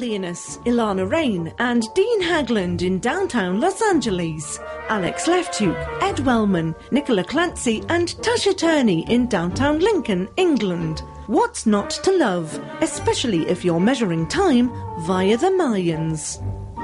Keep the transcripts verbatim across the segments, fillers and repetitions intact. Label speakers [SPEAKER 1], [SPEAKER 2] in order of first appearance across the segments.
[SPEAKER 1] Linus, Ilana Rain and Dean Hagland in downtown Los Angeles, Alex Leftuke, Ed Wellman, Nicola Clancy and Tasha Turney in downtown Lincoln, England. What's not to love, especially if you're measuring time via the Mayans?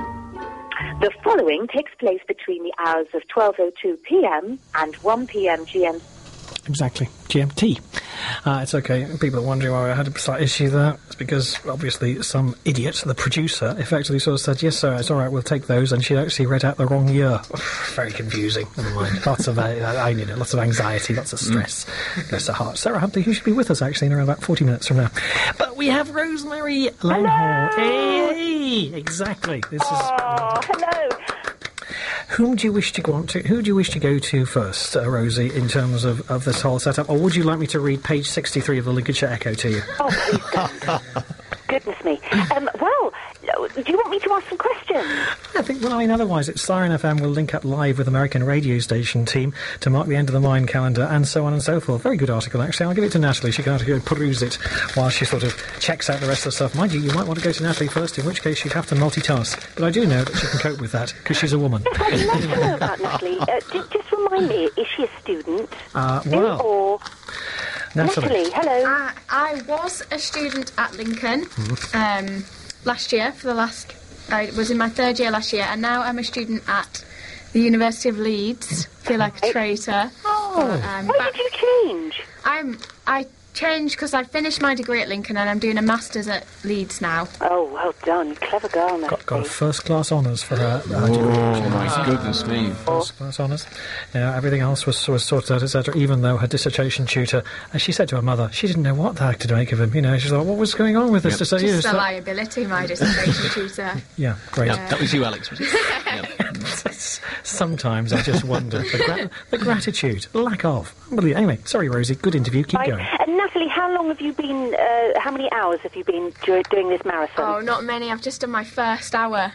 [SPEAKER 2] The following takes place between the hours of twelve oh two p.m. and one p.m. G M T.
[SPEAKER 3] Exactly, G M T. Uh, it's okay. People are wondering why I had a slight issue there. It's because, obviously, some idiot, the producer, effectively sort of said, yes, sir, it's all right, we'll take those, and she actually read out the wrong year. Very confusing. Never mind. Lots of, uh, I need it, lots of anxiety, lots of stress. Mm. Bless her heart. Sarah Huntley, who should be with us, actually, in around about forty minutes from now. But we have Rosemary Langhall. Hey! Exactly. This is...
[SPEAKER 2] Oh, hello.
[SPEAKER 3] Whom do you wish to go on to? Who do you wish to go to first, uh, Rosie, in terms of, of this whole setup? Or would you like me to read page sixty-three of the Lincolnshire Echo to you?
[SPEAKER 2] Oh, please don't. Goodness me. Um, well, do you want me to ask some questions?
[SPEAKER 3] I think, well, I mean, otherwise, it's Siren F M will link up live with American radio station team to mark the end of the Mayan calendar, and so on and so forth. Very good article, actually. I'll give it to Natalie. She can have to go peruse it while she sort of checks out the rest of the stuff. Mind you, you might want to go to Natalie first, in which case she'd have to multitask. But I do know that she can cope with that, because she's a woman.
[SPEAKER 2] Yes, I'd love to know about Natalie. Uh, just, just remind me, is she a student?
[SPEAKER 3] Uh, well...
[SPEAKER 2] Or...
[SPEAKER 3] Natalie.
[SPEAKER 2] Natalie, hello.
[SPEAKER 4] Uh, I was a student at Lincoln um, last year, for the last... I was in my third year last year, and now I'm a student at the University of Leeds. Feel like a traitor.
[SPEAKER 2] Oh,
[SPEAKER 4] um,
[SPEAKER 2] why did you change?
[SPEAKER 4] I'm... I changed because I finished my degree at Lincoln and I'm doing a master's at Leeds now.
[SPEAKER 2] Oh, well done. Clever girl, Natalie.
[SPEAKER 3] Got, got a first-class honours for her. her
[SPEAKER 5] Oh, my goodness me.
[SPEAKER 3] First-class honours. Yeah, everything else was, was sorted out, et cetera, even though her dissertation tutor, as she said to her mother, she didn't know what the heck to make of him. You know, she thought, what was going on with this?
[SPEAKER 5] Yep.
[SPEAKER 3] To say,
[SPEAKER 4] Just
[SPEAKER 3] yeah,
[SPEAKER 4] a liability, my dissertation tutor.
[SPEAKER 3] Yeah, great.
[SPEAKER 5] Yeah, that was you, Alex, was it? Yeah.
[SPEAKER 3] Sometimes I just wonder. The, gra- the gratitude, lack of. Unbelievable. Anyway, sorry, Rosie, good interview. Keep
[SPEAKER 2] Right.
[SPEAKER 3] going.
[SPEAKER 2] And Natalie, how long have you been, uh, how many hours have you been do- doing this marathon?
[SPEAKER 4] Oh, not many. I've just done my first hour.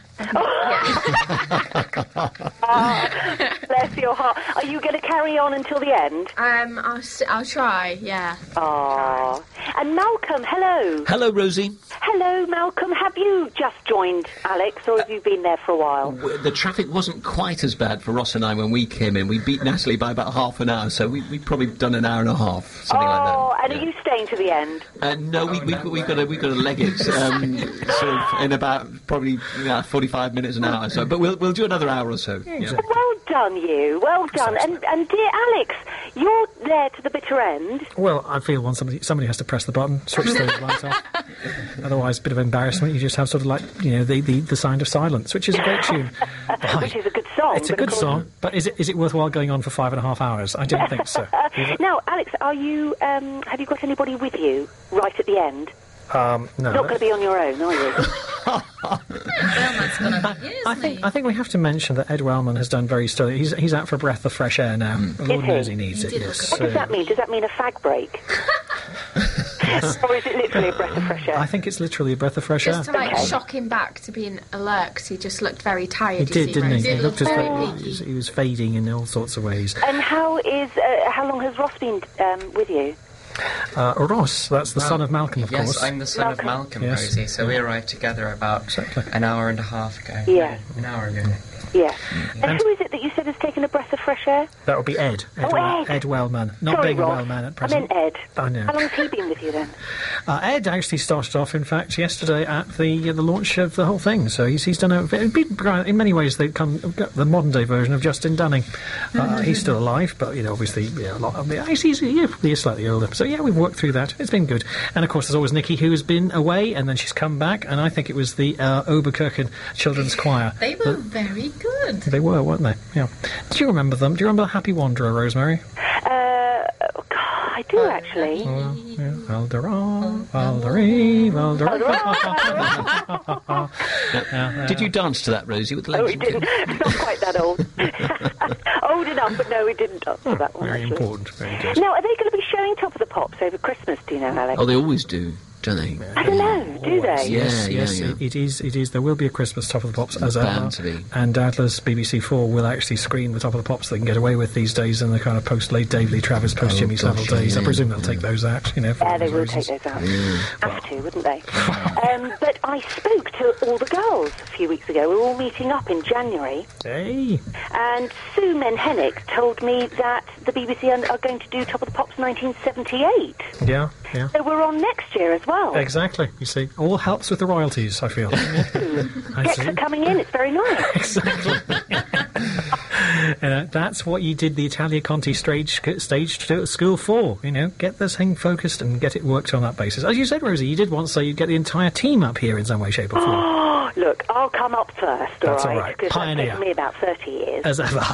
[SPEAKER 2] Oh, bless your heart. Are you going to carry on until the end?
[SPEAKER 4] Um, I'll, s- I'll try, yeah.
[SPEAKER 2] Oh. And Malcolm, hello.
[SPEAKER 5] Hello, Rosie.
[SPEAKER 2] Hello, Malcolm. Have you just joined Alex, or have you been there for a while?
[SPEAKER 5] W- The traffic wasn't quite as bad for Ross and I when we came in. We beat Natalie by about half an hour, so we, we've probably done an hour and a half, something
[SPEAKER 2] oh,
[SPEAKER 5] like that.
[SPEAKER 2] and
[SPEAKER 5] Yeah.
[SPEAKER 2] are you staying to the end?
[SPEAKER 5] Uh, no, we, we, we've got to we've got to leg it um, sort of in about probably yeah, forty-five minutes an hour or so. But we'll we'll do another hour or so. Yeah.
[SPEAKER 2] Well done, you. Well done. And, and dear Alex, you're there to the bitter end.
[SPEAKER 3] Well, I feel once somebody somebody has to press the button, switch those lights off. Otherwise, a bit of embarrassment. You just have sort of like, you know, the, the, the sound of silence, which is a great tune.
[SPEAKER 2] Which is a good song.
[SPEAKER 3] It's a
[SPEAKER 2] but
[SPEAKER 3] good
[SPEAKER 2] of course-
[SPEAKER 3] song, but is it is it worthwhile going on for five and a half hours? I don't think so.
[SPEAKER 2] Now, Alex, are you? Um, have you got anybody with you right at the end?
[SPEAKER 3] Um, no.
[SPEAKER 2] Not going to be on your own, are you?
[SPEAKER 6] Wellman's gonna be,
[SPEAKER 3] I think I think we have to mention that Ed Wellman has done very sterling. He's he's out for a breath of fresh air now. The Lord
[SPEAKER 2] Is
[SPEAKER 3] knows
[SPEAKER 2] he?
[SPEAKER 3] he needs
[SPEAKER 6] He
[SPEAKER 3] it.
[SPEAKER 6] did
[SPEAKER 3] Yes.
[SPEAKER 2] What does
[SPEAKER 3] So-
[SPEAKER 2] that mean? Does that mean a fag break? Or is it literally a breath of fresh air?
[SPEAKER 3] I think it's literally a breath of fresh
[SPEAKER 4] Just to,
[SPEAKER 3] air.
[SPEAKER 4] like,
[SPEAKER 2] Okay.
[SPEAKER 4] shock him back to being alert, 'cause he just looked very tired,
[SPEAKER 3] He
[SPEAKER 4] you
[SPEAKER 3] did,
[SPEAKER 4] see,
[SPEAKER 3] didn't he?
[SPEAKER 4] Rosie.
[SPEAKER 3] He looked as
[SPEAKER 4] Very
[SPEAKER 3] though he
[SPEAKER 4] peaky.
[SPEAKER 3] was, he was fading in all sorts of ways.
[SPEAKER 2] And how is? Uh, how long has Ross been um, with you?
[SPEAKER 3] Uh, Ross, that's the son of Malcolm, of
[SPEAKER 7] yes,
[SPEAKER 3] course.
[SPEAKER 7] I'm the son
[SPEAKER 2] Malcolm.
[SPEAKER 7] of Malcolm,
[SPEAKER 3] Yes.
[SPEAKER 7] Rosie. So we arrived together about
[SPEAKER 3] Exactly.
[SPEAKER 7] an hour and a half ago.
[SPEAKER 2] Yeah.
[SPEAKER 7] An hour ago.
[SPEAKER 2] Yeah. And,
[SPEAKER 3] And-
[SPEAKER 2] who is it that you said has taken a breath of fresh air?
[SPEAKER 3] That would be Ed. Ed,
[SPEAKER 2] Oh,
[SPEAKER 3] Well-
[SPEAKER 2] Ed.
[SPEAKER 3] Ed Wellman. Not
[SPEAKER 2] Sorry,
[SPEAKER 3] being a
[SPEAKER 2] Ross.
[SPEAKER 3] Wellman at
[SPEAKER 2] I
[SPEAKER 3] present.
[SPEAKER 2] meant Ed.
[SPEAKER 3] I know.
[SPEAKER 2] How long has he been with you then?
[SPEAKER 3] Uh, Ed actually started off, in fact, yesterday at the uh, the launch of the whole thing. So he's he's done a it'd be, in many ways they come the modern day version of Justin Dunning. Uh, he's still alive, but you know obviously yeah, a lot of the he's, he's yeah, probably is slightly older. So yeah, we've worked through that. It's been good. And of course, there's always Nikki, who has been away and then she's come back. And I think it was the uh, Oberkirchen Children's Choir.
[SPEAKER 6] They were very good.
[SPEAKER 3] They were, weren't they? Yeah. Do you remember them? Do you remember Happy Wanderer, Rosemary?
[SPEAKER 2] Uh, oh, God, I do actually.
[SPEAKER 3] Well, yeah. Valdera, Valderie, Valdera. Yeah,
[SPEAKER 5] Did you dance to that, Rosie, with the
[SPEAKER 2] No,
[SPEAKER 5] legs?
[SPEAKER 2] we didn't. Not quite that old. Old enough, but no, we didn't dance to that one.
[SPEAKER 3] Very
[SPEAKER 2] actually.
[SPEAKER 3] important. Very good.
[SPEAKER 2] Now, are they going to be showing Top of the Pops over Christmas? Do you know, Alex?
[SPEAKER 5] Oh, they always do. don't they?
[SPEAKER 2] I don't know, do they?
[SPEAKER 5] Yeah,
[SPEAKER 3] Yes,
[SPEAKER 5] yeah,
[SPEAKER 3] yes,
[SPEAKER 5] yeah.
[SPEAKER 3] It, it is. It is. There will be a Christmas Top of the Pops as
[SPEAKER 5] Bound
[SPEAKER 3] ever,
[SPEAKER 5] to be.
[SPEAKER 3] and doubtless B B C Four will actually screen the Top of the Pops they can get away with these days in the kind of post late Dave Lee Travis, post
[SPEAKER 5] Oh,
[SPEAKER 3] Jimmy
[SPEAKER 5] gosh,
[SPEAKER 3] Savile days.
[SPEAKER 5] yeah,
[SPEAKER 3] I presume they'll
[SPEAKER 5] yeah.
[SPEAKER 3] take those out. You know, for
[SPEAKER 2] Yeah, they
[SPEAKER 3] obvious
[SPEAKER 2] will
[SPEAKER 3] reasons.
[SPEAKER 2] take those out. Have to, wouldn't they? um, but I spoke to all the girls a few weeks ago. We were all meeting up in January,
[SPEAKER 3] Hey,
[SPEAKER 2] and Sue Menhennick told me that the B B C are are going to do Top of the Pops nineteen seventy-eight.
[SPEAKER 3] yeah, yeah.
[SPEAKER 2] So we're on next year as well.
[SPEAKER 3] Exactly. You see, all helps with the royalties. I feel. I
[SPEAKER 2] Checks
[SPEAKER 3] see.
[SPEAKER 2] are coming in. It's very nice.
[SPEAKER 3] Exactly. Uh, that's what you did the Italia Conti stage stage to school for. You know, get this thing focused and get it worked on that basis. As you said, Rosie, you did once say you'd get the entire team up here in some way, shape, or form.
[SPEAKER 2] Oh, look, I'll come up first,
[SPEAKER 3] That's
[SPEAKER 2] all
[SPEAKER 3] all
[SPEAKER 2] right?
[SPEAKER 3] right.
[SPEAKER 2] Because that's
[SPEAKER 3] Pioneer.
[SPEAKER 2] taken me about thirty years.
[SPEAKER 3] As ever.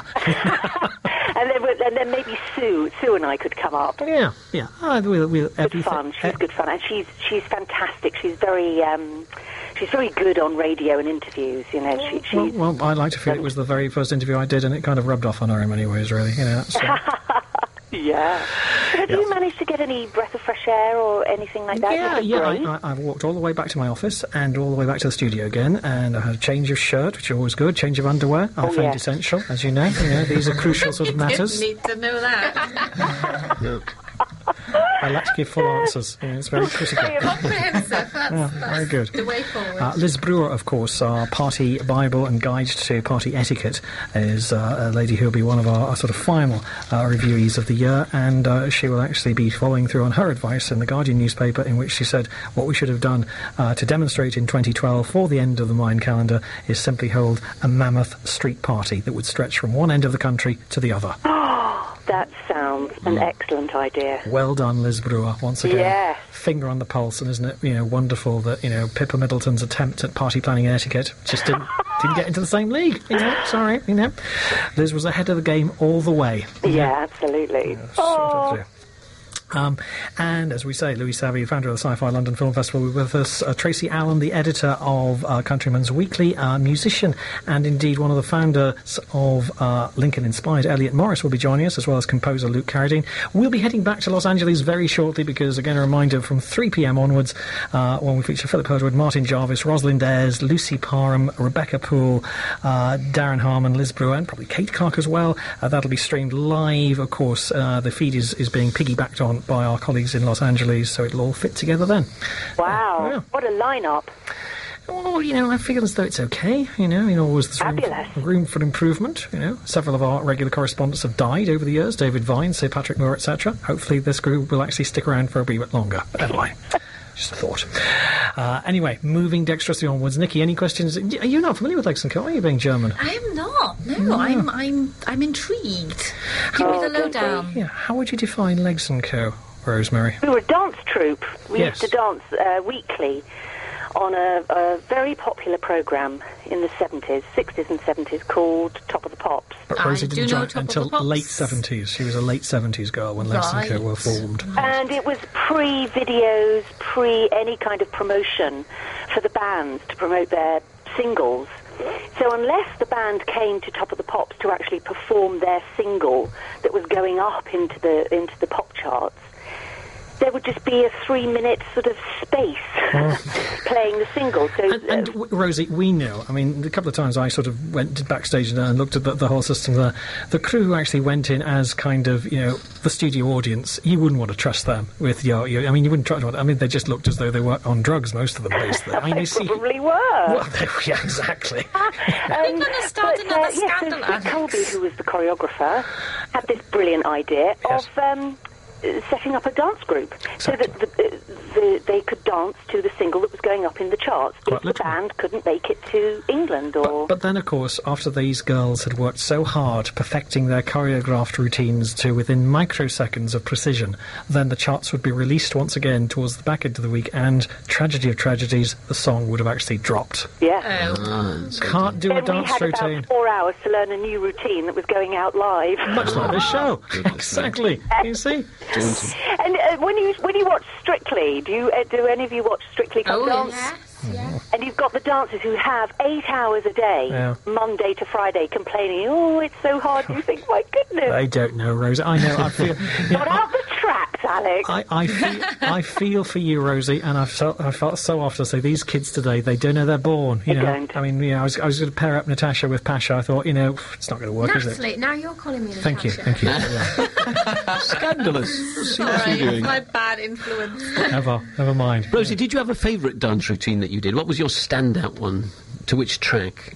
[SPEAKER 2] and, then, we'll- and then maybe Sue, Sue and I could come up.
[SPEAKER 3] yeah, yeah. Uh, we'll, we'll,
[SPEAKER 2] Good
[SPEAKER 3] everything-
[SPEAKER 2] fun. She's
[SPEAKER 3] eh,
[SPEAKER 2] good fun, and she's she's fantastic. She's very um, she's very good on radio and interviews. You know, she, she's
[SPEAKER 3] Well, well, I like to feel it was the very first interview I did, and it kind of rubbed off on her in many ways, really. You know, so.
[SPEAKER 2] yeah. Have
[SPEAKER 3] Yeah.
[SPEAKER 2] you managed to get any breath of fresh air or anything like that?
[SPEAKER 3] Yeah,
[SPEAKER 2] This is
[SPEAKER 3] yeah.
[SPEAKER 2] great.
[SPEAKER 3] I, I, I walked all the way back to my office and all the way back to the studio again, and I had a change of shirt, which is always good. Change of underwear, I
[SPEAKER 2] Oh,
[SPEAKER 3] find
[SPEAKER 2] yeah.
[SPEAKER 3] essential, as you know. You know, these are crucial sort of matters.
[SPEAKER 6] Didn't need to know that.
[SPEAKER 3] I like to give full answers. You know, it's very critical.
[SPEAKER 6] Comprehensive. That's,
[SPEAKER 3] Yeah,
[SPEAKER 6] that's
[SPEAKER 3] very good.
[SPEAKER 6] the way forward.
[SPEAKER 3] Uh, Liz Brewer, of course, our party Bible and guide to party etiquette, is uh, a lady who will be one of our, our sort of final uh, reviewees of the year, and uh, she will actually be following through on her advice in the Guardian newspaper, in which she said what we should have done uh, to demonstrate in twenty twelve for the end of the Mayan calendar is simply hold a mammoth street party that would stretch from one end of the country to the other.
[SPEAKER 2] That sounds an excellent idea.
[SPEAKER 3] Well done, Liz Brewer, once again.
[SPEAKER 2] Yes.
[SPEAKER 3] Finger on the pulse, and isn't it, you know, wonderful that, you know, Pippa Middleton's attempt at party planning and etiquette just didn't didn't get into the same league, you know, sorry, you know. Liz was ahead of the game all the way.
[SPEAKER 2] Yeah, absolutely.
[SPEAKER 3] Sort
[SPEAKER 2] Oh,
[SPEAKER 3] of, yeah. Um, and as we say, Louis Savvy, founder of the Sci-Fi London Film Festival, will be with us. Uh, Tracy Allen, the editor of uh, Countryman's Weekly, uh, musician, and indeed one of the founders of uh, Lincoln Inspired. Elliot Morris will be joining us, as well as composer Luke Carradine. We'll be heading back to Los Angeles very shortly because, again, a reminder, from three p.m. onwards, uh, when we feature Philip Herdwood, Martin Jarvis, Rosalind Ayres, Lucy Parham, Rebecca Poole, uh, Darren Harmon, Liz Brewer, and probably Kate Clark as well. Uh, that'll be streamed live, of course. Uh, the feed is, is being piggybacked on by our colleagues in Los Angeles, so it'll all fit together then.
[SPEAKER 2] wow.
[SPEAKER 3] Yeah.
[SPEAKER 2] What a lineup.
[SPEAKER 3] Well, you know, I feel as though it's okay. You know, you know, always there's room,
[SPEAKER 2] Fabulous.
[SPEAKER 3] room for improvement. You know, several of our regular correspondents have died over the years. David Vine, Sir Patrick Moore, et cetera. Hopefully, this group will actually stick around for a wee bit longer. But never mind. Just a thought. Uh, anyway, moving dexterously onwards. Nikki, any questions? Are you not familiar with Lexington, are you, being German?
[SPEAKER 6] I am not. No, I'm I'm I'm intrigued. Give me
[SPEAKER 2] Oh,
[SPEAKER 6] the
[SPEAKER 2] don't
[SPEAKER 6] lowdown.
[SPEAKER 3] Yeah. How would you define Legs and Co, Rosemary?
[SPEAKER 2] We were a dance troupe. We
[SPEAKER 3] Yes.
[SPEAKER 2] used to dance uh, weekly on a, a very popular programme in the seventies, sixties and seventies called Top of the Pops.
[SPEAKER 3] But
[SPEAKER 6] I
[SPEAKER 3] Rosie
[SPEAKER 6] do
[SPEAKER 3] didn't
[SPEAKER 6] know
[SPEAKER 3] join
[SPEAKER 6] Top of
[SPEAKER 3] until
[SPEAKER 6] the Pops.
[SPEAKER 3] late seventies. She was a late seventies girl when Legs and Co
[SPEAKER 6] Right.
[SPEAKER 3] were formed.
[SPEAKER 2] And it was pre-videos, pre any kind of promotion for the bands to promote their singles. So unless the band came to Top of the Pops to actually perform their single that was going up into the into the pop charts, there would just be a three-minute sort of space playing the single. So
[SPEAKER 3] And, and
[SPEAKER 2] uh,
[SPEAKER 3] w- Rosie, we know. I mean, a couple of times I sort of went backstage and, and looked at the, the whole system there. The crew who actually went in as kind of, you know, the studio audience, you wouldn't want to trust them with your. your I mean, you wouldn't trust. I mean, they just looked as though they were on drugs. Most of them, basically. I mean,
[SPEAKER 2] they
[SPEAKER 3] they see.
[SPEAKER 2] probably were.
[SPEAKER 3] Well, they, yeah, exactly.
[SPEAKER 2] Um,
[SPEAKER 6] They're gonna start
[SPEAKER 2] but,
[SPEAKER 6] another
[SPEAKER 2] uh, yes,
[SPEAKER 6] scandal,
[SPEAKER 2] so Vic
[SPEAKER 6] Alex.
[SPEAKER 2] Colby, who was the choreographer, had this brilliant idea
[SPEAKER 3] Yes.
[SPEAKER 2] of um, uh, setting up a dance group so
[SPEAKER 3] Exactly.
[SPEAKER 2] that the, uh, the, they could dance to the single that was going up in the charts
[SPEAKER 3] Quite
[SPEAKER 2] if the
[SPEAKER 3] literally.
[SPEAKER 2] band couldn't make it to England or...
[SPEAKER 3] But then, of course, after these girls had worked so hard perfecting their choreographed routines to within microseconds of precision, then the charts would be released once again towards the back end of the week, and tragedy of tragedies, the song would have actually dropped.
[SPEAKER 2] yeah.
[SPEAKER 6] Oh,
[SPEAKER 5] Ah, so
[SPEAKER 3] Can't do a
[SPEAKER 2] Then we
[SPEAKER 3] dance
[SPEAKER 2] had
[SPEAKER 3] routine.
[SPEAKER 2] about four hours to learn a new routine that was going out live.
[SPEAKER 3] Much like this show.
[SPEAKER 5] Goodness
[SPEAKER 3] Exactly. You see?
[SPEAKER 5] daunting.
[SPEAKER 2] And uh, when you when you watch Strictly, do you uh, do any of you watch Strictly Come
[SPEAKER 6] oh
[SPEAKER 2] Dance?
[SPEAKER 6] yes, yes.
[SPEAKER 2] And you've got the dancers who have eight hours a day,
[SPEAKER 3] Yeah.
[SPEAKER 2] Monday to Friday, complaining, oh, it's so hard. You think, my goodness,
[SPEAKER 3] I don't know, Rosa. I know. I feel. You know,
[SPEAKER 2] got out the trapped, Alex.
[SPEAKER 3] I, I, feel, I feel for you, Rosie, and I felt I felt so often say these kids today, they don't know they're born. You
[SPEAKER 2] They
[SPEAKER 3] know,
[SPEAKER 2] don't.
[SPEAKER 3] I mean, you know, I was I was going to pair up Natasha with Pasha. I thought, you know, it's not going to work, is it?
[SPEAKER 4] Natalie, now you're calling me Natasha.
[SPEAKER 3] Thank you, thank you. Yeah.
[SPEAKER 5] Scandalous. What's he
[SPEAKER 6] Sorry,
[SPEAKER 5] doing?
[SPEAKER 6] it's my bad influence.
[SPEAKER 3] Never, never mind.
[SPEAKER 8] Rosie, did you have a favourite dance routine that you did? What was your standout one? To which track?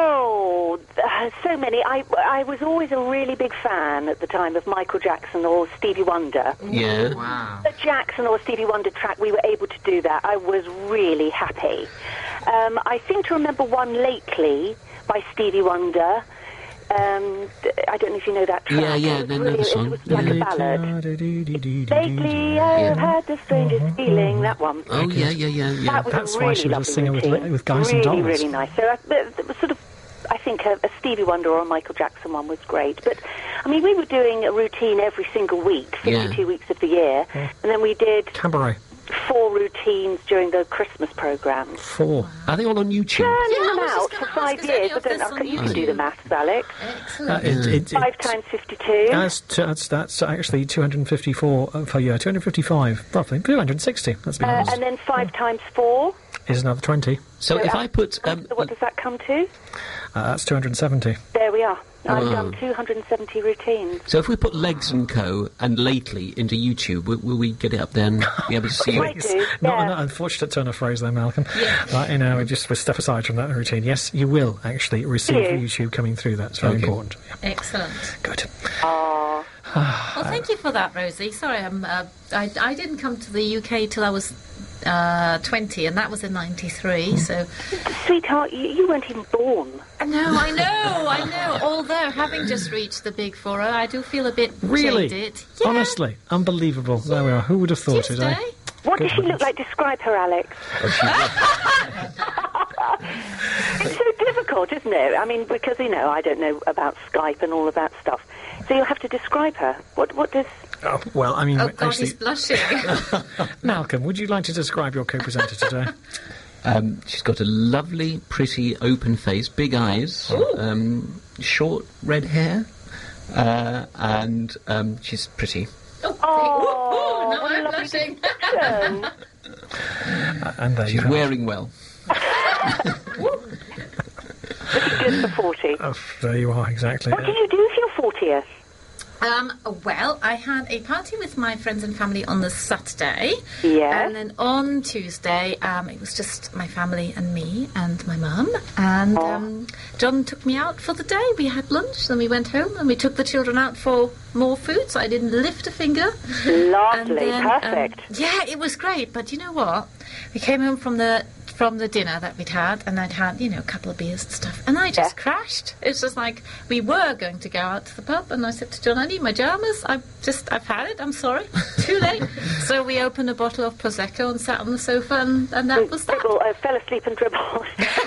[SPEAKER 2] Oh, uh, so many. I, I was always a really big fan at the time of Michael Jackson or Stevie Wonder.
[SPEAKER 8] Yeah.
[SPEAKER 7] Wow.
[SPEAKER 2] The Jackson or Stevie Wonder track, we were able to do that. I was really happy. Um, I seem to remember one lately by Stevie Wonder. Um, I don't know if you know that track.
[SPEAKER 8] Yeah, yeah,
[SPEAKER 2] It was
[SPEAKER 8] I know
[SPEAKER 2] really-
[SPEAKER 8] the song.
[SPEAKER 2] It was like
[SPEAKER 8] Yeah.
[SPEAKER 2] a ballad. Lately,
[SPEAKER 3] Yeah.
[SPEAKER 2] I've had the strangest feeling. That one.
[SPEAKER 8] Oh, yeah, yeah, yeah, yeah.
[SPEAKER 2] That was
[SPEAKER 3] That's
[SPEAKER 2] a
[SPEAKER 3] why
[SPEAKER 2] really
[SPEAKER 3] she was a
[SPEAKER 2] lovely
[SPEAKER 3] singer with-
[SPEAKER 2] routine.
[SPEAKER 3] with Guys and
[SPEAKER 2] really,
[SPEAKER 3] Dolls.
[SPEAKER 2] really nice. So uh, it, it was sort of, I think a, a Stevie Wonder or a Michael Jackson one was great. But I mean, we were doing a routine every single week, fifty-two
[SPEAKER 8] Yeah.
[SPEAKER 2] weeks of the year, and then we did
[SPEAKER 3] Cabaret.
[SPEAKER 2] four routines during the Christmas programmes.
[SPEAKER 3] Four.
[SPEAKER 8] Are they all on YouTube?
[SPEAKER 2] Turning
[SPEAKER 6] I
[SPEAKER 2] them
[SPEAKER 6] was just
[SPEAKER 2] out
[SPEAKER 6] gonna
[SPEAKER 2] for
[SPEAKER 6] ask,
[SPEAKER 2] five
[SPEAKER 6] is
[SPEAKER 2] years.
[SPEAKER 6] any
[SPEAKER 2] I
[SPEAKER 6] of
[SPEAKER 2] don't
[SPEAKER 6] this
[SPEAKER 2] know.
[SPEAKER 6] on
[SPEAKER 2] You can do
[SPEAKER 6] YouTube?
[SPEAKER 2] the maths, Alex.
[SPEAKER 6] Excellent.
[SPEAKER 3] Uh, it, it,
[SPEAKER 2] Five
[SPEAKER 3] it,
[SPEAKER 2] times fifty-two.
[SPEAKER 3] That's, t- that's, that's actually two hundred fifty-four uh, per year, two hundred fifty-five, roughly, two hundred sixty, let's be
[SPEAKER 2] Uh,
[SPEAKER 3] honest.
[SPEAKER 2] and then five times four.
[SPEAKER 3] Is another twenty.
[SPEAKER 8] So if I put... Um,
[SPEAKER 2] So what does that come to?
[SPEAKER 3] Uh, that's two hundred seventy.
[SPEAKER 2] There we are. I've
[SPEAKER 8] Oh.
[SPEAKER 2] done two hundred seventy routines.
[SPEAKER 8] so if we put Legs and Co. and Lately into YouTube, will, will we get it up there and be able to see
[SPEAKER 2] Might
[SPEAKER 8] it?
[SPEAKER 2] do,
[SPEAKER 3] Not
[SPEAKER 2] yeah.
[SPEAKER 3] an unfortunate turn of phrase there, Malcolm. Right, you know, we just we step aside from that routine. Yes, you will actually receive
[SPEAKER 2] Do you?
[SPEAKER 3] YouTube coming through. That's very
[SPEAKER 8] Okay.
[SPEAKER 3] important. Yeah,
[SPEAKER 6] Excellent.
[SPEAKER 3] good.
[SPEAKER 2] Oh,
[SPEAKER 6] Well, thank you for that, Rosie. Sorry, I'm, uh, I, I didn't come to the U K till I was uh, twenty, and that was in ninety-three, so...
[SPEAKER 2] sweetheart, you, you weren't even born.
[SPEAKER 6] No, I know, I know. Although, having just reached the big four, I do feel a bit
[SPEAKER 3] Really?
[SPEAKER 6] jaded. Yeah,
[SPEAKER 3] Honestly, unbelievable. There we are. Who would have thought it,
[SPEAKER 6] Tuesday.
[SPEAKER 3] eh?
[SPEAKER 2] What does
[SPEAKER 3] Good
[SPEAKER 2] she look
[SPEAKER 3] heavens.
[SPEAKER 2] like? Describe her, Alex. It's so difficult, isn't it? I mean, because, you know, I don't know about Skype and all of that stuff. So you'll have to describe her. What What does...
[SPEAKER 3] Oh, well, I mean,
[SPEAKER 6] Oh, God,
[SPEAKER 3] actually,
[SPEAKER 6] he's blushing.
[SPEAKER 3] Malcolm, would you like to describe your co-presenter today?
[SPEAKER 8] Um, she's got a lovely, pretty, open face, big eyes, um, short red hair, uh, and um, she's pretty.
[SPEAKER 2] Oh,
[SPEAKER 6] now
[SPEAKER 2] what a
[SPEAKER 6] I'm
[SPEAKER 2] lovely
[SPEAKER 6] blushing.
[SPEAKER 2] description.
[SPEAKER 3] Uh, and there you
[SPEAKER 8] She's
[SPEAKER 3] have it.
[SPEAKER 8] wearing well.
[SPEAKER 2] Good for forty.
[SPEAKER 3] Oh, there you are, exactly.
[SPEAKER 2] What did you do for your fortieth?
[SPEAKER 6] Um, well, I had a party with my friends and family on the Saturday.
[SPEAKER 2] Yeah.
[SPEAKER 6] And then on Tuesday, um, it was just my family and me and my mum. And um, John took me out for the day. We had lunch, then we went home, and we took the children out for more food, so I didn't lift a finger. And
[SPEAKER 2] Lovely,
[SPEAKER 6] then, um,
[SPEAKER 2] perfect.
[SPEAKER 6] yeah, it was great. But you know what? We came home from the from the dinner that we'd had, and I'd had, you know, a couple of beers and stuff, and I just
[SPEAKER 2] Yeah.
[SPEAKER 6] crashed. It was just like, we were going to go out to the pub, and I said to John, I need my pyjamas. I've just, I've had it, I'm sorry. Too late. So we opened a bottle of Prosecco and sat on the sofa, and, and that was that.
[SPEAKER 2] Dribble, uh, fell asleep and dribbled.
[SPEAKER 6] Well,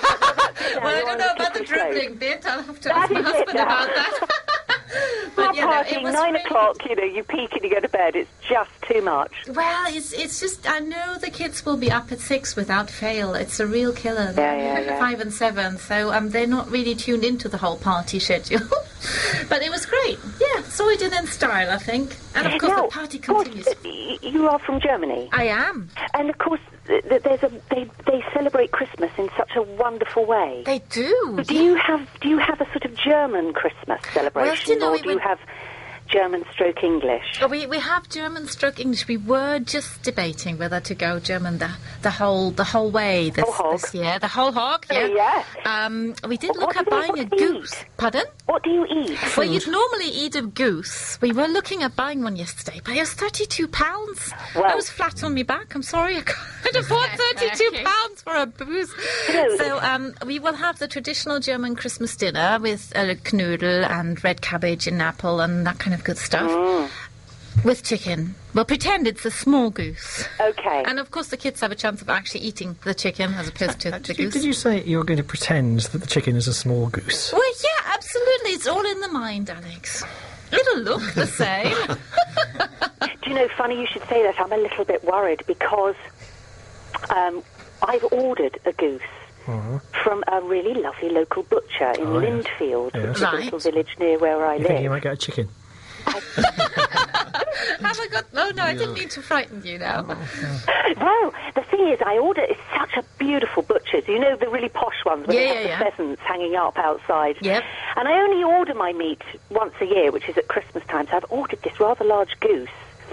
[SPEAKER 6] I don't know about the dribbling bit. I'll have to
[SPEAKER 2] That
[SPEAKER 6] ask my
[SPEAKER 2] is it
[SPEAKER 6] husband
[SPEAKER 2] now.
[SPEAKER 6] about that.
[SPEAKER 2] But,
[SPEAKER 6] But, you know,
[SPEAKER 2] party,
[SPEAKER 6] it was
[SPEAKER 2] nine
[SPEAKER 6] really-
[SPEAKER 2] o'clock, you know, you peak and you go to bed. It's just too much.
[SPEAKER 6] Well, it's it's just, I know the kids will be up at six without fail. It's a real killer. They're
[SPEAKER 2] Yeah, yeah, yeah.
[SPEAKER 6] Five and seven, so um, they're not really tuned into the whole party schedule. But it was great. Yeah, saw it in style, I think. And of course,
[SPEAKER 2] Now,
[SPEAKER 6] the party
[SPEAKER 2] of course,
[SPEAKER 6] continues.
[SPEAKER 2] uh, y- you are from Germany.
[SPEAKER 6] I am.
[SPEAKER 2] And of course, th- th- there's a they they celebrate Christmas in such a wonderful way.
[SPEAKER 6] They do.
[SPEAKER 2] Do you have do you have a sort of German Christmas celebration,
[SPEAKER 6] you know,
[SPEAKER 2] or
[SPEAKER 6] we
[SPEAKER 2] do you
[SPEAKER 6] would-
[SPEAKER 2] have German stroke English?
[SPEAKER 6] Oh, We we have German stroke English. We were just debating whether to go German the the whole the whole way this,
[SPEAKER 2] Whole hog.
[SPEAKER 6] this year. The whole hog.
[SPEAKER 2] Oh,
[SPEAKER 6] Yeah.
[SPEAKER 2] yes.
[SPEAKER 6] Um, we did
[SPEAKER 2] What-
[SPEAKER 6] look
[SPEAKER 2] what
[SPEAKER 6] at
[SPEAKER 2] do you-
[SPEAKER 6] buying a
[SPEAKER 2] what do you
[SPEAKER 6] goose.
[SPEAKER 2] eat?
[SPEAKER 6] Pardon?
[SPEAKER 2] What do you eat?
[SPEAKER 6] Well, you'd normally eat a goose. We were looking at buying one yesterday, but it was thirty-two pounds.
[SPEAKER 2] Well-
[SPEAKER 6] I was flat on my back. I'm sorry, I can't afford thirty-two pounds for a booze.
[SPEAKER 2] No.
[SPEAKER 6] So um, we will have the traditional German Christmas dinner with uh, knödel and red cabbage and apple and that kind of good stuff.
[SPEAKER 2] Mm.
[SPEAKER 6] With chicken. We'll pretend it's a small goose.
[SPEAKER 2] Okay.
[SPEAKER 6] And of course the kids have a chance of actually eating the chicken as opposed to the
[SPEAKER 3] Did you,
[SPEAKER 6] goose.
[SPEAKER 3] did you say you were going to pretend that the chicken is a small goose?
[SPEAKER 6] Well, yeah, absolutely. It's all in the mind, Alex. It'll look the same.
[SPEAKER 2] Do you know, funny you should say that. I'm a little bit worried because um, I've ordered a goose from a really lovely local butcher in
[SPEAKER 3] Oh, yes.
[SPEAKER 2] Lindfield,
[SPEAKER 3] Yes.
[SPEAKER 2] which is a
[SPEAKER 6] Right.
[SPEAKER 2] little village near where I
[SPEAKER 3] You think you
[SPEAKER 2] live.
[SPEAKER 3] might get a chicken?
[SPEAKER 6] Have I got... Oh, no, I didn't mean to frighten you now.
[SPEAKER 2] Well, the thing is, I order... It's such a beautiful butcher's. You know, the really posh ones where
[SPEAKER 6] Yeah,
[SPEAKER 2] they have
[SPEAKER 6] yeah,
[SPEAKER 2] the
[SPEAKER 6] yeah.
[SPEAKER 2] pheasants hanging up outside.
[SPEAKER 6] Yep.
[SPEAKER 2] And I only order my meat once a year, which is at Christmas time. So I've ordered this rather large goose.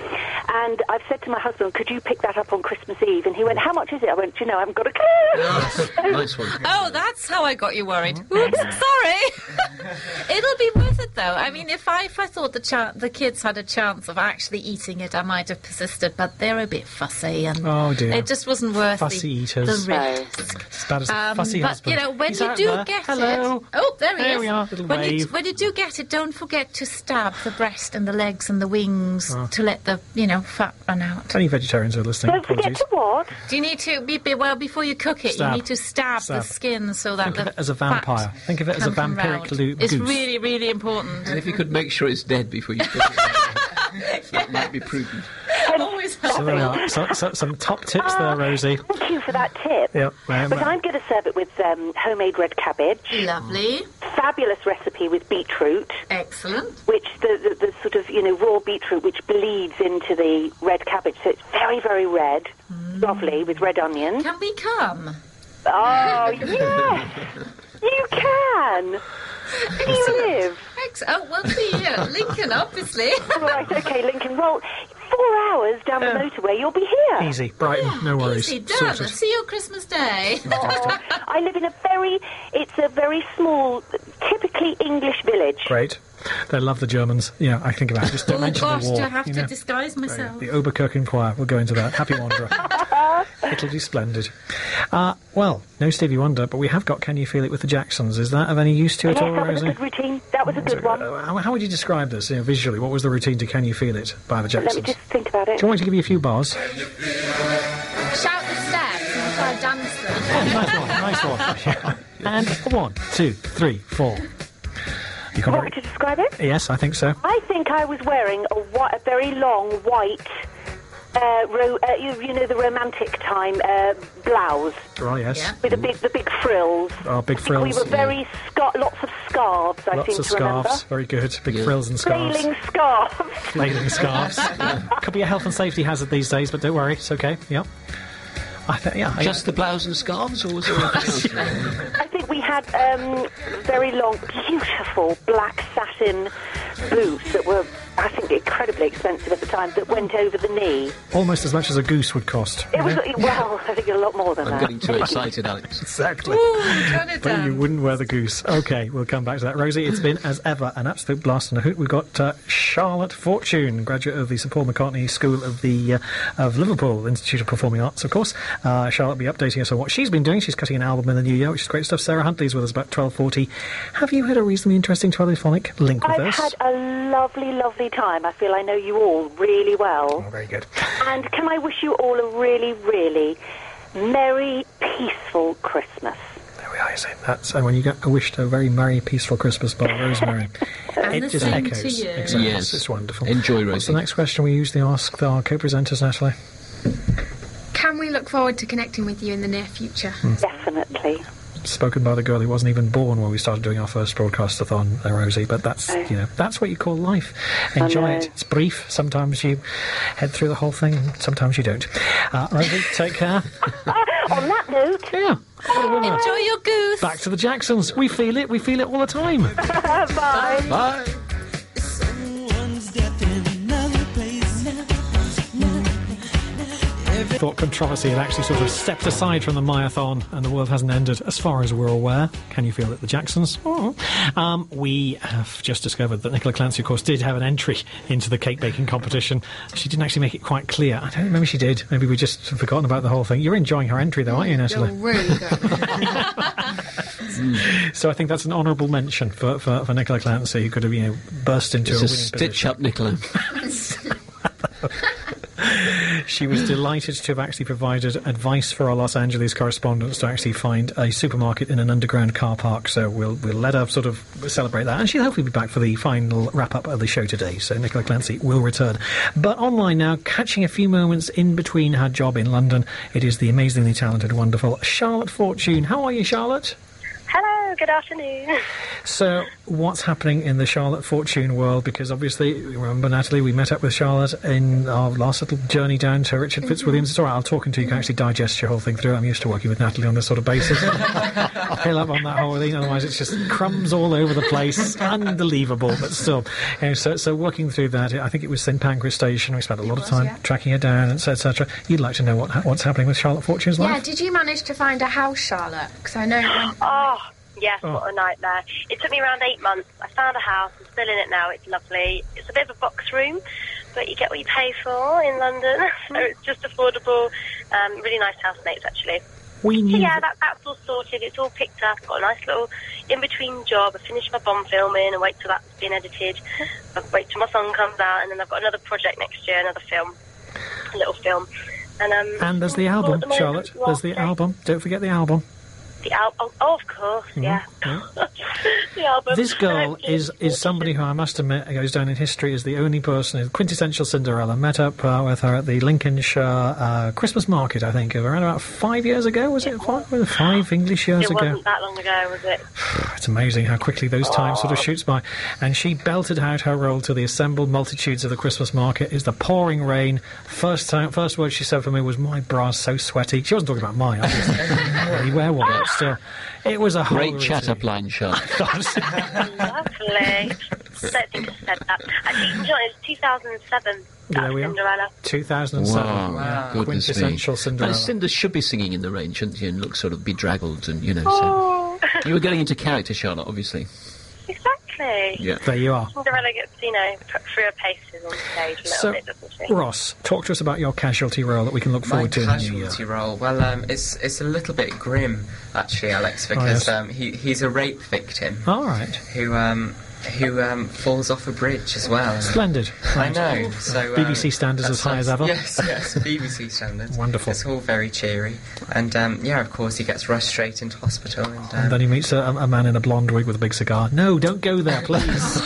[SPEAKER 2] And I've said to my husband, could you pick that up on Christmas Eve? And he went, how much is it? I went, do you know, I haven't got a clue.
[SPEAKER 8] Nice one.
[SPEAKER 6] Oh, that's how I got you worried. Oops, sorry. It'll be worth it, though. I mean, if I if I thought the cha- the kids had a chance of actually eating it, I might have persisted. But they're a bit fussy, and
[SPEAKER 3] Oh, dear.
[SPEAKER 6] it just wasn't worth
[SPEAKER 3] Fussy
[SPEAKER 6] the,
[SPEAKER 3] eaters.
[SPEAKER 6] the risk.
[SPEAKER 3] It's bad as
[SPEAKER 6] Um,
[SPEAKER 3] fussy
[SPEAKER 6] but
[SPEAKER 3] husband.
[SPEAKER 6] you know, when
[SPEAKER 3] He's
[SPEAKER 6] you
[SPEAKER 3] out
[SPEAKER 6] do
[SPEAKER 3] there.
[SPEAKER 6] get
[SPEAKER 3] Hello.
[SPEAKER 6] it, oh, there he
[SPEAKER 3] There
[SPEAKER 6] is.
[SPEAKER 3] we are, little
[SPEAKER 6] when you
[SPEAKER 3] wave.
[SPEAKER 6] when you do get it, don't forget to stab the breast and the legs and the wings
[SPEAKER 3] Oh.
[SPEAKER 6] to let the you know fat run out.
[SPEAKER 3] Any vegetarians who are listening,
[SPEAKER 2] Don't forget
[SPEAKER 3] apologies.
[SPEAKER 2] to what?
[SPEAKER 6] Do you need to be, be well before you cook it?
[SPEAKER 3] Stab.
[SPEAKER 6] You need to stab,
[SPEAKER 3] Stab.
[SPEAKER 6] the skin so that
[SPEAKER 3] Think
[SPEAKER 6] the
[SPEAKER 3] of it as a
[SPEAKER 6] fat
[SPEAKER 3] vampire. Think of it as a
[SPEAKER 6] can come
[SPEAKER 3] vampiric
[SPEAKER 6] round.
[SPEAKER 3] lo-
[SPEAKER 6] It's
[SPEAKER 3] goose.
[SPEAKER 6] really, really important.
[SPEAKER 8] And if you could make sure it's dead before you cook it, that might be prudent.
[SPEAKER 6] Always
[SPEAKER 3] So there we are. So, so, some top tips there, Rosie.
[SPEAKER 2] Thank you for that tip.
[SPEAKER 3] Yep. Um,
[SPEAKER 2] But I'm going to serve it with um, homemade red cabbage.
[SPEAKER 6] lovely,
[SPEAKER 2] Fabulous recipe with beetroot.
[SPEAKER 6] excellent.
[SPEAKER 2] Which the, the, the sort of, you know, raw beetroot which bleeds into the red cabbage. So it's very, very red. Lovely, with red onion.
[SPEAKER 6] Can we come?
[SPEAKER 2] Oh, yes! You can! Where do you live?
[SPEAKER 6] Ex- oh, well, see you, Lincoln, obviously.
[SPEAKER 2] Right, okay, Lincoln. Well, four hours down the motorway, you'll be here.
[SPEAKER 3] Easy. Brighton. No worries.
[SPEAKER 6] Easy done.
[SPEAKER 3] Sorted.
[SPEAKER 6] See you Christmas Day.
[SPEAKER 2] Oh, I live in a very, it's a very small, typically English village.
[SPEAKER 3] Great. They love the Germans. Yeah, I think about it. Just don't
[SPEAKER 6] Oh
[SPEAKER 3] mention
[SPEAKER 6] gosh,
[SPEAKER 3] the war.
[SPEAKER 6] do I have
[SPEAKER 3] you
[SPEAKER 6] to
[SPEAKER 3] know.
[SPEAKER 6] disguise myself?
[SPEAKER 3] The Oberkirchen Choir. We'll go into that. Happy Wanderer. It'll be splendid. Uh, well, no Stevie Wonder, but we have got Can You Feel It with the Jacksons. Is that of any use to you
[SPEAKER 2] Yes,
[SPEAKER 3] at all,
[SPEAKER 2] that was a
[SPEAKER 3] Rosie?
[SPEAKER 2] good routine. That was a good one.
[SPEAKER 3] Uh, how, how would you describe this, you know, visually? What was the routine to Can You Feel It by the
[SPEAKER 2] Let me
[SPEAKER 3] Jacksons?
[SPEAKER 2] just think about it.
[SPEAKER 3] Do you want me to give you a few bars?
[SPEAKER 4] Shout the steps and try to dance them.
[SPEAKER 3] Nice one, nice one. And one, two, three, four. You
[SPEAKER 2] You
[SPEAKER 3] got
[SPEAKER 2] want me to describe it?
[SPEAKER 3] Yes, I think so.
[SPEAKER 2] I think I was wearing a, whi- a very long white, uh, ro- uh, you, you know, the romantic time uh, blouse
[SPEAKER 3] Oh, yes.
[SPEAKER 6] Yeah.
[SPEAKER 2] with the big, the big frills.
[SPEAKER 3] Oh, big
[SPEAKER 2] We
[SPEAKER 3] frills.
[SPEAKER 2] were very scar- lots of scarves. I
[SPEAKER 3] Lots
[SPEAKER 2] seem
[SPEAKER 3] of
[SPEAKER 2] to remember.
[SPEAKER 3] scarves. Very good. Big
[SPEAKER 8] Yeah.
[SPEAKER 3] frills and scarves.
[SPEAKER 2] Flailing scarves.
[SPEAKER 3] Flailing scarves. Could be a health and safety hazard these days, but don't worry, it's okay. Yep. I th- yeah, I-
[SPEAKER 8] Just the blouse and scarves, or was there anything else?
[SPEAKER 2] I think we had um, very long, beautiful black satin boots that were, I think, incredibly expensive at the time, that went over the knee.
[SPEAKER 3] almost as much as a goose would cost.
[SPEAKER 2] It was, well, I think a lot more than
[SPEAKER 8] I'm
[SPEAKER 2] that.
[SPEAKER 8] getting too excited, Alex.
[SPEAKER 3] Exactly.
[SPEAKER 6] Ooh, turn it
[SPEAKER 3] But you
[SPEAKER 6] down.
[SPEAKER 3] wouldn't wear the goose. Okay, we'll come back to that. Rosie, it's been, as ever, an absolute blast and a hoot. We've got uh, Charlotte Fortune, graduate of the Sir Paul McCartney School of the uh, of Liverpool Institute of Performing Arts, of course. Uh, Charlotte will be updating us on what she's been doing. She's cutting an album in the new year, which is great stuff. Sarah Huntley's with us about twelve forty. Have you had a reasonably interesting telephonic link with
[SPEAKER 2] I've
[SPEAKER 3] us?
[SPEAKER 2] had a lovely, lovely time. I feel I know you all really well.
[SPEAKER 3] Oh, very good.
[SPEAKER 2] And can I wish you all a really, really merry, peaceful Christmas?
[SPEAKER 3] There we are, you see. That's, and when you get a wish to a very merry, peaceful Christmas by Rosemary,
[SPEAKER 6] And
[SPEAKER 3] it
[SPEAKER 6] the
[SPEAKER 3] just
[SPEAKER 6] same
[SPEAKER 3] echoes.
[SPEAKER 6] to you.
[SPEAKER 3] Exactly.
[SPEAKER 8] Yes.
[SPEAKER 3] It's wonderful.
[SPEAKER 8] Enjoy,
[SPEAKER 3] What's the
[SPEAKER 8] Rosie.
[SPEAKER 3] next question we usually ask our co-presenters, Natalie?
[SPEAKER 4] Can we look forward to connecting with you in the near future?
[SPEAKER 2] Definitely.
[SPEAKER 3] Spoken by the girl who wasn't even born when we started doing our first broadcast-a-thon, uh, Rosie, but that's, you know, that's what you call life. Enjoy
[SPEAKER 2] know.
[SPEAKER 3] it. It's brief. Sometimes you head through the whole thing, sometimes you don't. Uh, Rosie, take care.
[SPEAKER 2] On that note,
[SPEAKER 3] Yeah.
[SPEAKER 6] Enjoy your goose.
[SPEAKER 3] Back to the Jacksons. We feel it. We feel it all the time.
[SPEAKER 2] bye.
[SPEAKER 8] Bye.
[SPEAKER 3] Thought controversy had actually sort of stepped aside from the Marathon and the world hasn't ended as far as we're aware. Can you feel it, the Jacksons? Oh. Um, we have just discovered that Nicola Clancy, of course, did have an entry into the cake baking competition. She didn't actually make it quite clear. I don't know, maybe she did. Maybe we just forgotten about the whole thing. You're enjoying her entry, though, aren't you, Natalie?
[SPEAKER 4] You're really good.
[SPEAKER 3] So I think that's an honourable mention for, for, for Nicola Clancy, who could have, you know, burst into
[SPEAKER 8] It's
[SPEAKER 3] a
[SPEAKER 8] a
[SPEAKER 3] winning
[SPEAKER 8] stitch
[SPEAKER 3] position.
[SPEAKER 8] up, Nicola.
[SPEAKER 3] She was delighted to have actually provided advice for our Los Angeles correspondents to actually find a supermarket in an underground car park. So we'll we'll let her sort of celebrate that, and she'll hopefully be back for the final wrap up of the show today. So Nicola Clancy will return. But online now, catching a few moments in between her job in London, it is the amazingly talented, wonderful Charlotte Fortune. How are you, Charlotte?
[SPEAKER 9] Hello. Hello, good afternoon.
[SPEAKER 3] So, what's happening in the Charlotte Fortune world? Because obviously, remember, Natalie, we met up with Charlotte in our last little journey down to Richard Fitzwilliams. It's all right, I'll talk until you can actually digest your whole thing through. I'm used to working with Natalie on this sort of basis. I'll fill up on that whole thing, otherwise it's just crumbs all over the place. Unbelievable, but still. You know, so, so working through that, I think it was St Pancras Station. We spent a lot of time yeah. tracking her down, et cetera. You'd like to know what what's happening with Charlotte Fortune's life?
[SPEAKER 4] Yeah, did you manage to find a house, Charlotte? Because I know... When...
[SPEAKER 9] Oh, yes, oh. what a nightmare. It took me around eight months. I found a house. I'm still in it now. It's lovely. It's a bit of a box room, but you get what you pay for in London. So it's just affordable. Um, really nice housemates, actually.
[SPEAKER 3] We knew
[SPEAKER 9] so yeah, that, that's all sorted. It's all picked up. Got a nice little in-between job. I finished my Bond filming and wait till that's been edited. I wait till my song comes out, and then I've got another project next year, another film, a little film. And, um,
[SPEAKER 3] and there's the album, the Charlotte. There's the album. Don't forget the album.
[SPEAKER 9] The album. Oh, of course, mm-hmm. yeah. yeah. The album.
[SPEAKER 3] This girl is is somebody who I must admit goes down in history as the only person, the quintessential Cinderella. Met up uh, with her at the Lincolnshire uh, Christmas market, I think, around about five years ago. Was it, it five? Was. Five English years
[SPEAKER 9] it
[SPEAKER 3] ago.
[SPEAKER 9] It wasn't that long ago, was it?
[SPEAKER 3] It's amazing how quickly those times sort of shoots by. And she belted out her role to the assembled multitudes of the Christmas market. Is the pouring rain. First time, first word she said for me was, "My bra's so sweaty." She wasn't talking about mine, obviously. I really wear one. Still, it was a
[SPEAKER 8] great chat-up line, Charlotte.
[SPEAKER 9] Lovely. I don't think I said that. Actually, you know, it was two thousand seven.
[SPEAKER 3] There we
[SPEAKER 9] Cinderella.
[SPEAKER 3] are. two thousand seven.
[SPEAKER 8] Wow. Wow.
[SPEAKER 3] Quintessential Cinderella.
[SPEAKER 8] And Cinder should be singing in the rain, shouldn't you? And look sort of bedraggled and, you know, oh. so... You were getting into character, Charlotte, obviously.
[SPEAKER 9] Exactly.
[SPEAKER 3] Yeah. There you are.
[SPEAKER 9] Cinderella gets, you know, put through her paces on stage a little
[SPEAKER 3] so,
[SPEAKER 9] bit, doesn't she?
[SPEAKER 3] Ross, talk to us about your casualty role that we can look forward
[SPEAKER 7] My
[SPEAKER 3] to
[SPEAKER 7] casualty
[SPEAKER 3] in the new year.
[SPEAKER 7] role, well, um, it's it's a little bit grim, actually, Alex, because
[SPEAKER 3] oh, yes.
[SPEAKER 7] um, he he's a rape victim.
[SPEAKER 3] All right.
[SPEAKER 7] Who um who um falls off a bridge as well.
[SPEAKER 3] Splendid.
[SPEAKER 7] Right. I know. So um,
[SPEAKER 3] B B C standards as high
[SPEAKER 7] nice.
[SPEAKER 3] as ever.
[SPEAKER 7] Yes, yes, B B C standards.
[SPEAKER 3] Wonderful.
[SPEAKER 7] It's all very cheery, and um, yeah, of course, he gets rushed straight into hospital, and, um,
[SPEAKER 3] and then he meets a, a man in a blonde wig with a big cigar. No, don't go there, please.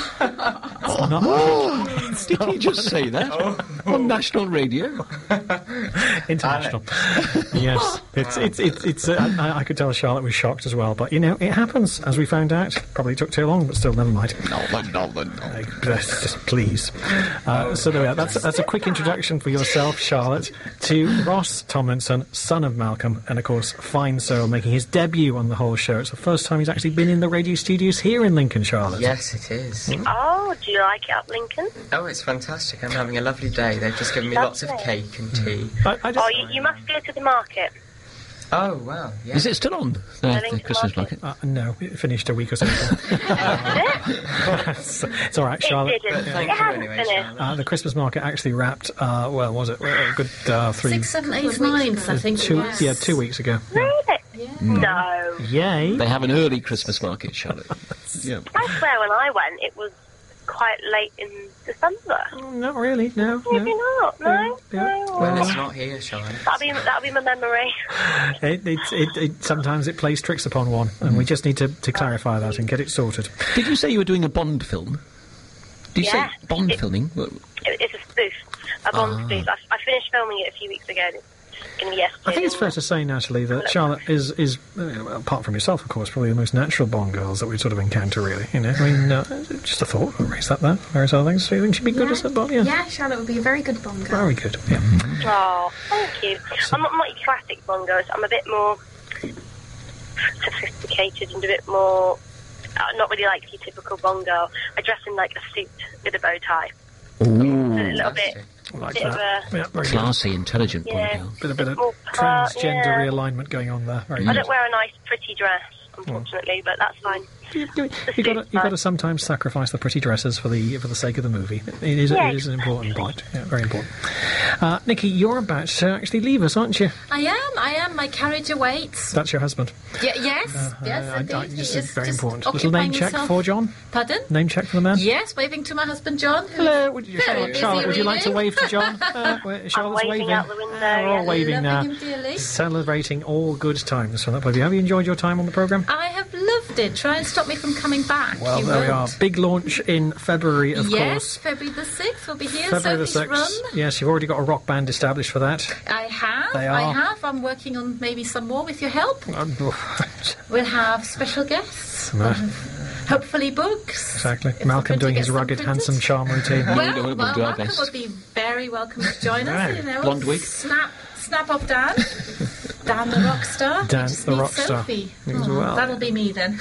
[SPEAKER 3] Not
[SPEAKER 8] oh, did he just say that oh. on national radio?
[SPEAKER 3] International. Yes, it's it's it's. it's uh, I, I could tell Charlotte was shocked as well, but you know it happens, as we found out. Probably took too long, but still, never mind.
[SPEAKER 8] No, no, no, no.
[SPEAKER 3] Uh, just please. Uh, so there we are. That's that's a quick introduction for yourself, Charlotte, to Ross Tomlinson, son of Malcolm, and of course Fine Soul, making his debut on the whole show. It's the first time he's actually been in the radio studios here in Lincoln, Charlotte.
[SPEAKER 7] Yes, it is.
[SPEAKER 3] Mm.
[SPEAKER 9] Oh, do you like it up Lincoln?
[SPEAKER 7] Oh, it's fantastic. I'm having a lovely day. They've just given me
[SPEAKER 9] lovely.
[SPEAKER 7] lots of cake and tea.
[SPEAKER 3] Mm. I, I just,
[SPEAKER 9] oh, you, you must go to the market.
[SPEAKER 7] Oh, well, yeah.
[SPEAKER 8] Is it still on, the, the Christmas market?
[SPEAKER 3] Uh, no, it finished a week or so ago. it's, it's all right, Charlotte.
[SPEAKER 9] It didn't.
[SPEAKER 7] But thank
[SPEAKER 9] it
[SPEAKER 7] you
[SPEAKER 9] hasn't
[SPEAKER 7] anyway,
[SPEAKER 9] finished.
[SPEAKER 3] Uh, the Christmas market actually wrapped, uh, well, was it, a good uh, three...
[SPEAKER 6] Six, seven, eight, ninth, I think
[SPEAKER 3] two,
[SPEAKER 6] it was.
[SPEAKER 3] Yeah, two weeks ago.
[SPEAKER 9] Really?
[SPEAKER 6] Yeah.
[SPEAKER 9] No.
[SPEAKER 3] Yay.
[SPEAKER 8] They have an early Christmas market, Charlotte. Yeah.
[SPEAKER 9] I swear when I went, it was quite late in December.
[SPEAKER 3] Not really, no.
[SPEAKER 9] Maybe
[SPEAKER 3] no.
[SPEAKER 9] not, no.
[SPEAKER 3] Yeah, yeah.
[SPEAKER 9] no.
[SPEAKER 7] Well, it's not here, Charlotte.
[SPEAKER 9] That'll be, that'll be my memory.
[SPEAKER 3] It, it, it, it, sometimes it plays tricks upon one, and we just need to, to clarify that and get it sorted.
[SPEAKER 8] Did you say you were doing a Bond film? Did you
[SPEAKER 9] Yeah.
[SPEAKER 8] say Bond
[SPEAKER 9] It-
[SPEAKER 8] filming?
[SPEAKER 9] It, it's a spoof, a Bond
[SPEAKER 8] Ah.
[SPEAKER 9] spoof. I, I finished filming it a few weeks ago. It's going to be yesterday.
[SPEAKER 3] I think it's fair to say, Natalie, that Charlotte is, is uh, apart from yourself, of course, probably the most natural Bond girls that we sort of encounter, really. You know, I mean, uh, just a thought, I'll raise that there. Various other things. So you think she'd be good
[SPEAKER 4] Yeah.
[SPEAKER 3] as a Bond? Yeah.
[SPEAKER 4] Yeah, Charlotte would be a very good Bond girl.
[SPEAKER 3] Very good, yeah.
[SPEAKER 9] Oh, thank you. I'm not, I'm not your classic Bond girl. I'm a bit more sophisticated and a bit more... Uh, not really like your typical Bond girl. I dress in like a suit with a bow tie.
[SPEAKER 8] Ooh.
[SPEAKER 9] A little bit...
[SPEAKER 3] I like
[SPEAKER 9] bit of
[SPEAKER 3] that.
[SPEAKER 9] a...
[SPEAKER 3] Yeah, very good.
[SPEAKER 8] Classy, intelligent Bond
[SPEAKER 9] Yeah.
[SPEAKER 8] girl.
[SPEAKER 3] Bit, a bit of
[SPEAKER 9] More
[SPEAKER 3] transgender
[SPEAKER 9] part, yeah.
[SPEAKER 3] realignment going on there. Very
[SPEAKER 9] I
[SPEAKER 3] good.
[SPEAKER 9] don't wear a nice, pretty dress, unfortunately, but that's fine.
[SPEAKER 3] You, you, you got to you got to sometimes sacrifice the pretty dresses for the for the sake of the movie. It is
[SPEAKER 9] Yeah.
[SPEAKER 3] it is an important point. Yeah, very important. Uh, Nikki, you're about to actually leave us, aren't you?
[SPEAKER 6] I am, I am. My carriage awaits.
[SPEAKER 3] That's your husband.
[SPEAKER 6] Yeah, yes,
[SPEAKER 3] Uh,
[SPEAKER 6] yes,
[SPEAKER 3] I,
[SPEAKER 6] indeed.
[SPEAKER 3] I,
[SPEAKER 6] He
[SPEAKER 3] just
[SPEAKER 6] is
[SPEAKER 3] very
[SPEAKER 6] just
[SPEAKER 3] important. Little
[SPEAKER 6] occupying
[SPEAKER 3] name check
[SPEAKER 6] himself.
[SPEAKER 3] for John.
[SPEAKER 6] Pardon?
[SPEAKER 3] Name check for the man.
[SPEAKER 6] Yes, waving to my husband John. who-
[SPEAKER 3] Hello, would you,
[SPEAKER 6] Very
[SPEAKER 3] Charlotte,
[SPEAKER 6] busy
[SPEAKER 3] Charlotte would you like to
[SPEAKER 6] reading.
[SPEAKER 3] wave to John? Uh, wait, Charlotte's
[SPEAKER 9] I'm waving out the window,
[SPEAKER 3] Uh, we're all
[SPEAKER 9] yeah.
[SPEAKER 3] waving now.
[SPEAKER 6] Loving him dearly.
[SPEAKER 3] Celebrating all good times from that point of view. Have you enjoyed your time on the programme?
[SPEAKER 6] I have loved it. Try and stop me from coming back.
[SPEAKER 3] Well,
[SPEAKER 6] you
[SPEAKER 3] there we
[SPEAKER 6] won't.
[SPEAKER 3] are. Big launch in February, of
[SPEAKER 6] yes,
[SPEAKER 3] course.
[SPEAKER 6] February the sixth will be here.
[SPEAKER 3] February the
[SPEAKER 6] Sophie's
[SPEAKER 3] sixth.
[SPEAKER 6] Run.
[SPEAKER 3] Yes, you've already got a rock band established for that.
[SPEAKER 6] I have.
[SPEAKER 3] They
[SPEAKER 6] I
[SPEAKER 3] are.
[SPEAKER 6] have. I'm working on maybe some more with your help.
[SPEAKER 3] Um,
[SPEAKER 6] We'll have special guests.
[SPEAKER 3] Right.
[SPEAKER 6] Hopefully books.
[SPEAKER 3] Exactly.
[SPEAKER 6] If the
[SPEAKER 3] Malcolm
[SPEAKER 6] printer
[SPEAKER 3] doing his
[SPEAKER 6] gets them
[SPEAKER 3] rugged,
[SPEAKER 6] printed.
[SPEAKER 3] handsome charm routine.
[SPEAKER 6] Well,
[SPEAKER 8] don't- we'll
[SPEAKER 6] well
[SPEAKER 8] do our
[SPEAKER 6] Malcolm
[SPEAKER 8] best.
[SPEAKER 6] would be very welcome to join us.
[SPEAKER 3] Right.
[SPEAKER 6] You know,
[SPEAKER 8] Blonde wig.
[SPEAKER 6] Snap, snap off Dan. Dan the rock star.
[SPEAKER 3] Dan
[SPEAKER 6] We just
[SPEAKER 3] the
[SPEAKER 6] need
[SPEAKER 3] rock star.
[SPEAKER 6] Sophie.
[SPEAKER 3] As
[SPEAKER 6] Oh,
[SPEAKER 3] well.
[SPEAKER 6] That'll be me then.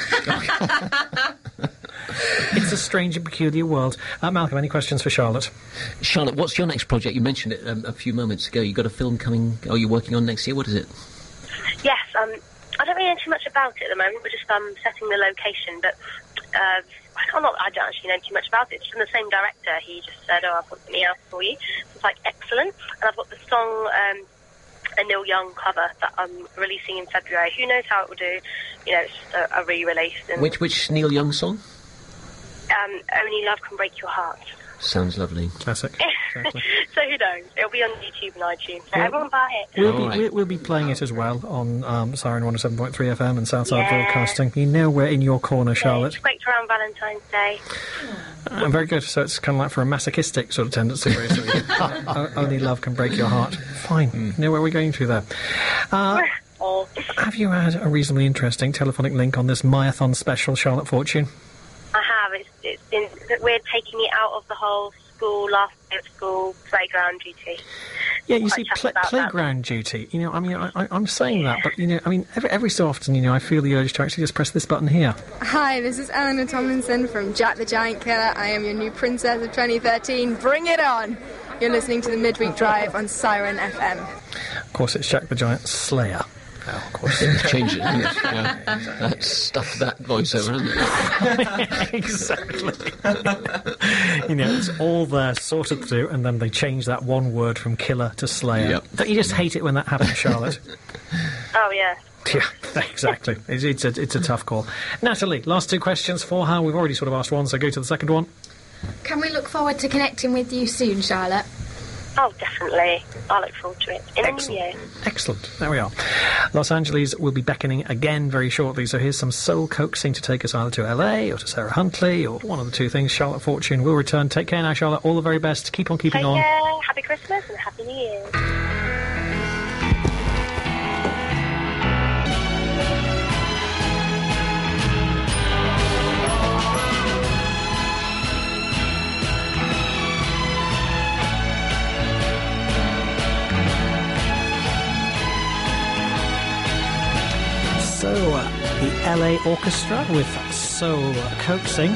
[SPEAKER 3] It's a strange and peculiar world. Uh, Malcolm, any questions for Charlotte?
[SPEAKER 8] Charlotte, what's your next project? You mentioned it um, a few moments ago. You got a film coming. Oh, you're working on next year. What is it?
[SPEAKER 9] Yes, um, I don't really know too much about it at the moment. We're just um, setting the location, but uh, I can't. I don't actually know too much about it. It's from the same director. He just said, "Oh, I've got something else for you." It's like excellent, and I've got the song. Um, a Neil Young cover that I'm releasing in February. Who knows how it will do? You know, it's just a, a re-release. And,
[SPEAKER 8] Which which Neil Young song?
[SPEAKER 9] um, Only Love Can Break Your Heart.
[SPEAKER 8] Sounds lovely.
[SPEAKER 3] Classic. Exactly.
[SPEAKER 9] So who knows? It'll be on YouTube and iTunes. So
[SPEAKER 3] Yeah.
[SPEAKER 9] everyone buy it.
[SPEAKER 3] We'll
[SPEAKER 8] All
[SPEAKER 3] be,
[SPEAKER 8] right.
[SPEAKER 3] we'll, we'll be playing it as well on um, Siren one oh seven point three F M and Southside
[SPEAKER 9] Yeah.
[SPEAKER 3] Broadcasting. You know we're in your corner, Charlotte.
[SPEAKER 9] It's great around Valentine's Day.
[SPEAKER 3] Uh, very good. So it's kind of like for a masochistic sort of tendency, basically. O- Only love can break your heart. Fine. You know where we're going to there. Uh,
[SPEAKER 9] Or
[SPEAKER 3] have you had a reasonably interesting telephonic link on this Marathon special, Charlotte Fortune?
[SPEAKER 9] I have. It's, it's been we're taking it out of the whole school, last day of school, playground duty.
[SPEAKER 3] Yeah, you
[SPEAKER 9] Quite
[SPEAKER 3] see,
[SPEAKER 9] chuffed
[SPEAKER 3] pla
[SPEAKER 9] about that.
[SPEAKER 3] playground duty. You know, I mean, I, I, I'm saying that, but, you know, I mean, every, every so often, you know, I feel the urge to actually just press this button here.
[SPEAKER 10] Hi, this is Eleanor Tomlinson from Jack the Giant Killer. I am your new princess of twenty thirteen. Bring it on! You're listening to the Midweek Drive on Siren F M.
[SPEAKER 3] Of course, it's Jack the Giant Slayer. Now, of course.
[SPEAKER 8] Change it. isn't it? Yeah. That stuffed that voiceover, hasn't it?
[SPEAKER 3] Exactly. You know, it's all there sorted through, and then they change that one word from killer to slayer.
[SPEAKER 8] Yep.
[SPEAKER 3] Don't you just hate it when that happens, Charlotte?
[SPEAKER 9] Oh yeah.
[SPEAKER 3] Yeah, exactly. It's, it's, a, it's a tough call. Natalie, last two questions for her. We've already sort of asked one, so go to the second one.
[SPEAKER 4] Can we look forward to connecting with you soon, Charlotte?
[SPEAKER 9] Oh, definitely. I look forward to it. In the new year.
[SPEAKER 3] Excellent. There we are. Los Angeles will be beckoning again very shortly, so here's some soul coaxing to take us either to L A or to Sarah Huntley or one of the two things. Charlotte Fortune will return. Take care now, Charlotte. All the very best. Keep on keeping
[SPEAKER 9] Take
[SPEAKER 3] on.
[SPEAKER 9] care. Happy Christmas and Happy New Year.
[SPEAKER 3] So, uh, the L A Orchestra with Soul Coaxing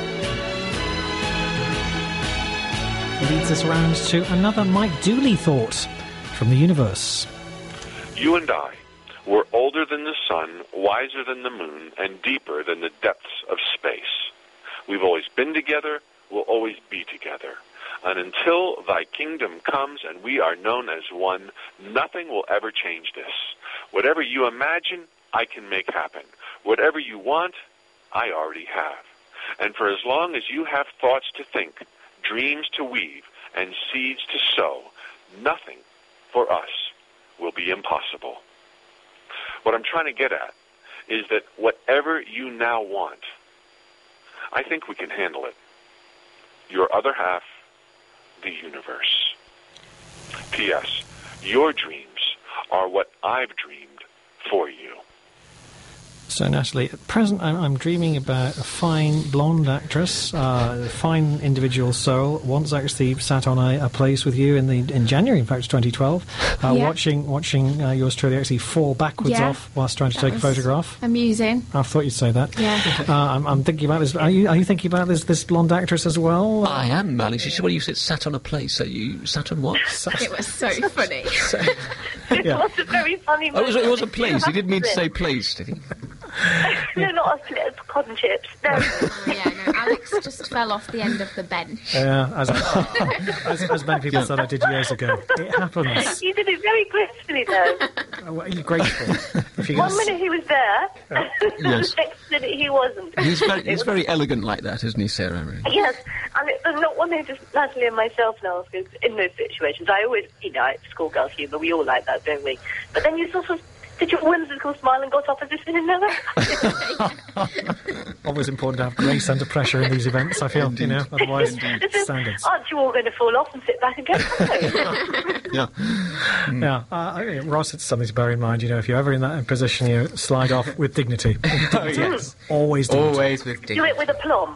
[SPEAKER 3] leads us round to another Mike Dooley thought from the universe.
[SPEAKER 11] You and I were older than the sun, wiser than the moon, and deeper than the depths of space. We've always been together, we'll always be together. And until thy kingdom comes and we are known as one, nothing will ever change this. Whatever you imagine, I can make happen. Whatever you want, I already have. And for as long as you have thoughts to think, dreams to weave, and seeds to sow, nothing for us will be impossible. What I'm trying to get at is that whatever you now want, I think we can handle it. Your other half, the universe. P S. Your dreams are what I've dreamed for you.
[SPEAKER 3] So, Natalie, at present I'm, I'm dreaming about a fine blonde actress, uh, a fine individual soul. Once actually sat on a, a place with you in the in January, in fact, twenty twelve, uh,
[SPEAKER 4] Yeah.
[SPEAKER 3] watching watching uh, yours truly actually fall backwards
[SPEAKER 4] Yeah.
[SPEAKER 3] off whilst trying to
[SPEAKER 4] That
[SPEAKER 3] take a
[SPEAKER 4] was
[SPEAKER 3] photograph.
[SPEAKER 4] Amusing.
[SPEAKER 3] I thought you'd say that.
[SPEAKER 4] Yeah.
[SPEAKER 3] Uh, I'm, I'm thinking about this. Are you are you thinking about this this blonde actress as well?
[SPEAKER 8] I am, Alex. You said when you said sat on a place, so you sat on what?
[SPEAKER 4] It was so funny.
[SPEAKER 9] It
[SPEAKER 3] Yeah.
[SPEAKER 9] was a very funny
[SPEAKER 8] Oh, it was, it was a
[SPEAKER 9] moment.
[SPEAKER 8] place. He didn't mean to say place, did he?
[SPEAKER 9] No, not a split of cotton chips. No.
[SPEAKER 4] Oh, yeah, no, Alex just fell off the end of the bench.
[SPEAKER 3] Yeah, as, as, as many people said I did years ago. It happens.
[SPEAKER 9] You did it very gracefully, though.
[SPEAKER 3] Oh, well, you're grateful. If you're
[SPEAKER 9] One
[SPEAKER 3] gonna s-
[SPEAKER 9] minute he was there,
[SPEAKER 8] Yes.
[SPEAKER 9] the next minute he wasn't.
[SPEAKER 8] He's very, he's very elegant like that, isn't he, Sarah?
[SPEAKER 9] Yes, and it, there's not one thing just Natalie and myself now, because in those situations, I always, you know, it's schoolgirl humour, we all like that, don't we? But then you sort of Did your whimsical smile and got off as if it never happened?
[SPEAKER 3] Always important to have grace under pressure in these events, I feel,
[SPEAKER 8] Indeed.
[SPEAKER 3] you know, otherwise
[SPEAKER 9] Listen,
[SPEAKER 3] standards.
[SPEAKER 9] aren't you all going to fall off and sit back and go, oh.
[SPEAKER 8] Yeah.
[SPEAKER 3] Yeah, uh, I- Ross, it's something to bear in mind, you know, if you're ever in that position, you slide off with dignity.
[SPEAKER 7] Oh, yes.
[SPEAKER 3] Always dignity.
[SPEAKER 7] Always with
[SPEAKER 9] Do
[SPEAKER 7] dignity.
[SPEAKER 9] it with aplomb.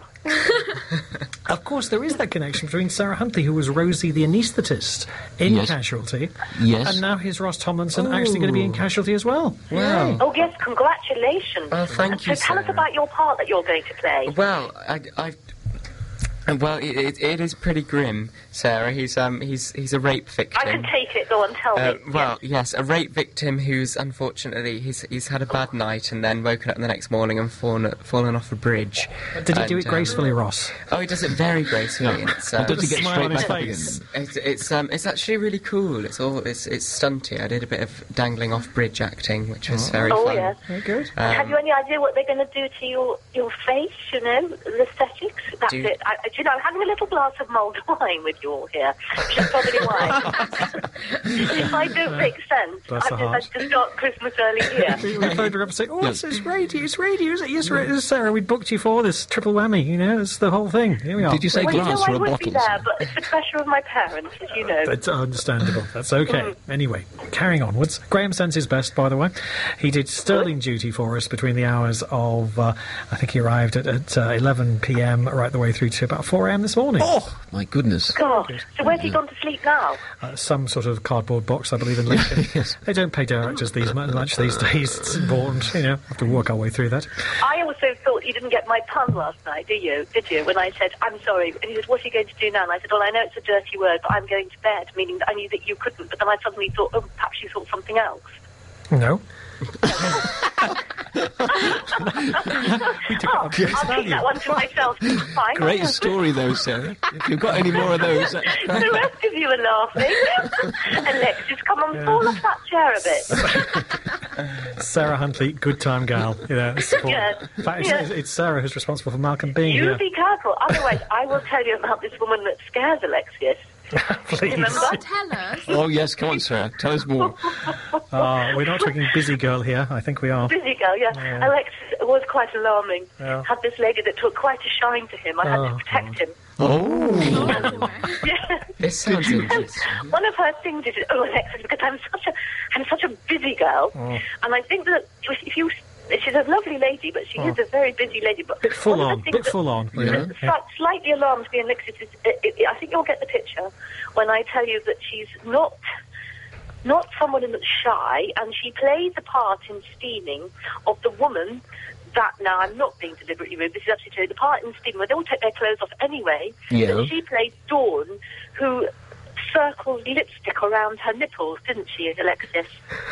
[SPEAKER 3] Of course, there is that connection between Sarah Huntley, who was Rosie the anaesthetist in
[SPEAKER 8] Yes.
[SPEAKER 3] Casualty,
[SPEAKER 8] Yes.
[SPEAKER 3] and now here's Ross Tomlinson actually going to be in Casualty as well.
[SPEAKER 7] Wow.
[SPEAKER 9] Oh, yes, congratulations.
[SPEAKER 7] Well, thank
[SPEAKER 9] so
[SPEAKER 7] you,
[SPEAKER 9] tell us
[SPEAKER 7] Sarah.
[SPEAKER 9] about your part that you're going to play.
[SPEAKER 7] Well, I, I've. Well, it, it, it is pretty grim, Sarah. He's um he's he's a rape victim.
[SPEAKER 9] I can take it, go on, tell
[SPEAKER 7] Uh,
[SPEAKER 9] me.
[SPEAKER 7] well, yes, a rape victim who's unfortunately he's he's had a bad night and then woken up the next morning and fallen fallen off a bridge.
[SPEAKER 3] Did he do
[SPEAKER 7] And,
[SPEAKER 3] it
[SPEAKER 7] uh,
[SPEAKER 3] gracefully, Ross?
[SPEAKER 7] Oh, he does it very gracefully. and It's, uh,
[SPEAKER 8] And does he get
[SPEAKER 3] smile
[SPEAKER 8] straight
[SPEAKER 3] on his
[SPEAKER 8] back up
[SPEAKER 3] face.
[SPEAKER 8] again?
[SPEAKER 7] It's it's um it's actually really cool. It's all it's it's stunty. I did a bit of dangling off bridge acting, which was very
[SPEAKER 9] Oh,
[SPEAKER 7] fun.
[SPEAKER 9] yes.
[SPEAKER 3] Very good.
[SPEAKER 7] Um,
[SPEAKER 9] Have you any idea what they're going to do to your, your face, you know, the aesthetics? That's
[SPEAKER 7] Do-
[SPEAKER 9] it. I, do you know, I'm having a little glass of mulled wine with you all here. Just probably wine. If I don't make sense,
[SPEAKER 3] Bless
[SPEAKER 9] I'm
[SPEAKER 3] her
[SPEAKER 9] just, I just start Christmas early here.
[SPEAKER 3] We phoned her up and say, oh,
[SPEAKER 8] Yeah.
[SPEAKER 3] it's, it's radio, it's radio, is it? Yes, ra- yes, Sarah, we booked you for this triple whammy, you know, it's the whole thing. Here we are.
[SPEAKER 8] Did you say
[SPEAKER 9] Well, you
[SPEAKER 8] glass
[SPEAKER 9] know, I
[SPEAKER 8] or a
[SPEAKER 9] would
[SPEAKER 8] bottle?
[SPEAKER 9] be there, but it's the pressure of my parents, as you know.
[SPEAKER 3] That's understandable. That's okay. Anyway, carrying onwards. Graham sends his best, by the way. He did sterling duty for us between the hours of, uh, I think he arrived at, at uh, eleven p m right the way through to about four a m this morning.
[SPEAKER 8] Oh, my goodness.
[SPEAKER 9] God. So where's he gone to sleep now?
[SPEAKER 3] Uh, some sort of cardboard box, I believe, in Lincoln. They don't pay directors these mu- much these days. It's important, you know. Have to work our way through that.
[SPEAKER 9] I also thought you didn't get my pun last night, did you? Did you? When I said, I'm sorry. And he said, what are you going to do now? And I said, well, I know it's a dirty word, but I'm going to bed, meaning that I knew that you couldn't. But then I suddenly thought, oh, perhaps you thought something else.
[SPEAKER 3] No.
[SPEAKER 9] Oh, I'll keep that one to myself. Fine.
[SPEAKER 8] Great story, though, Sarah. If you've got any more of those, that's great.
[SPEAKER 9] The rest of you are laughing. Alexis, come on, fall off that chair a bit.
[SPEAKER 3] Sarah Huntley, good time gal. You know, it's important.
[SPEAKER 9] Yeah.
[SPEAKER 3] In fact, it's,
[SPEAKER 9] Yeah.
[SPEAKER 3] it's, it's Sarah who's responsible for Malcolm being
[SPEAKER 9] You
[SPEAKER 3] here.
[SPEAKER 9] be careful, otherwise I will tell you about this woman that scares Alexis.
[SPEAKER 3] Please.
[SPEAKER 9] Remember?
[SPEAKER 4] Tell us.
[SPEAKER 8] Oh, yes, come on, Sarah. Tell us more.
[SPEAKER 3] Ah, we're not talking busy girl here. I think we are.
[SPEAKER 9] Busy girl, yeah.
[SPEAKER 3] Yeah.
[SPEAKER 9] Alexis was quite alarming.
[SPEAKER 3] Yeah.
[SPEAKER 9] Had this lady that took quite a shine to him. I had
[SPEAKER 3] Oh,
[SPEAKER 9] to protect him.
[SPEAKER 8] Oh.
[SPEAKER 9] Yeah.
[SPEAKER 7] This sounds interesting.
[SPEAKER 9] One of her things is, oh, Alexis, because I'm such a, I'm such a busy girl,
[SPEAKER 3] Oh.
[SPEAKER 9] and I think that if you, she's a lovely lady, but she is a very busy lady. But
[SPEAKER 3] Bit full
[SPEAKER 9] one of the
[SPEAKER 3] on.
[SPEAKER 9] things
[SPEAKER 3] Bit
[SPEAKER 9] that
[SPEAKER 3] full on. Really.
[SPEAKER 8] Yeah.
[SPEAKER 3] Yeah.
[SPEAKER 9] sli- slightly alarms me, Alexis, is, it, it, I think you'll get the picture when I tell you that she's not. Not someone that's shy, and she plays the part in Steaming of the woman that, now I'm not being deliberately rude, this is actually true, the part in Steaming where they all take their clothes off anyway,
[SPEAKER 8] Yeah.
[SPEAKER 9] that she played Dawn, who circled lipstick around her nipples, didn't she, Alexis?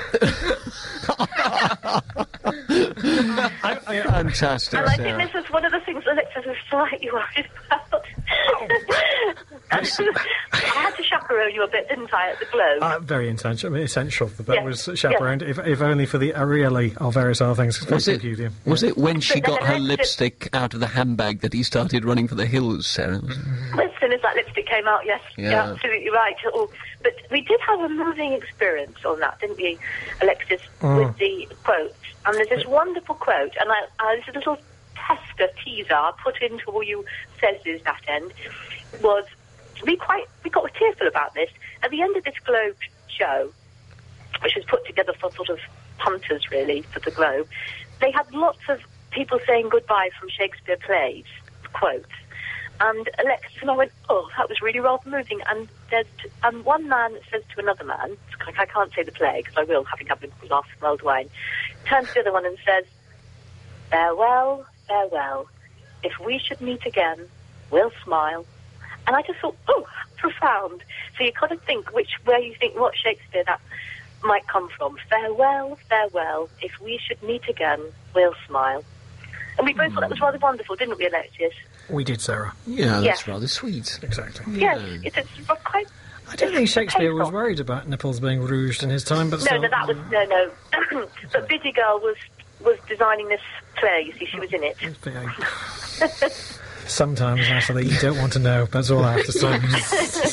[SPEAKER 3] I, I,
[SPEAKER 8] Fantastic,
[SPEAKER 9] And I
[SPEAKER 8] Sarah.
[SPEAKER 9] think this is one of the things Alexis was slightly worried about. I had to chaperone you a bit, didn't I, at the Globe?
[SPEAKER 3] uh, very intentional, essential that that
[SPEAKER 9] Yeah.
[SPEAKER 3] was chaperoned, if, if only for the uh, really of various other things.
[SPEAKER 8] Was
[SPEAKER 3] Thank
[SPEAKER 8] it,
[SPEAKER 3] you, dear.
[SPEAKER 8] was it when she
[SPEAKER 9] But then
[SPEAKER 8] got her
[SPEAKER 9] Alexis-
[SPEAKER 8] lipstick out of the handbag that he started running for the hills, Sarah?
[SPEAKER 9] As soon as that lipstick came out, yes,
[SPEAKER 8] Yeah.
[SPEAKER 9] you're absolutely right. Oh, but we did have a moving experience on that, didn't we, Alexis, with the quote. And there's this wonderful quote, and I, uh, this little tester teaser I put into all you says that end, was we quite we got tearful about this. At the end of this Globe show, which was put together for sort of punters, really, for the Globe, they had lots of people saying goodbye from Shakespeare plays, quotes. And Alexis and I went, oh, that was really rather moving. And there's t- and one man says to another man, I I can't say the play because I will, having had a glass of mulled wine, turns to the other one and says, farewell, farewell. If we should meet again, we'll smile. And I just thought, oh, profound. So you kind of think which where you think what Shakespeare that might come from. Farewell, farewell. If we should meet again, we'll smile. And we both thought that was rather wonderful, didn't we, Alexis?
[SPEAKER 3] We did, Sarah.
[SPEAKER 8] Yeah, that's
[SPEAKER 9] Yeah.
[SPEAKER 8] rather sweet.
[SPEAKER 3] Exactly.
[SPEAKER 9] Yes, it's, it's quite.
[SPEAKER 3] I don't think Shakespeare was
[SPEAKER 9] painful.
[SPEAKER 3] worried about nipples being rouged in his time, but
[SPEAKER 9] No,
[SPEAKER 3] still,
[SPEAKER 9] no, that was no, no. But Biddy Girl was was designing this play. You see, she was in it.
[SPEAKER 3] sometimes, Natalie, you don't want to know. That's all I have to say.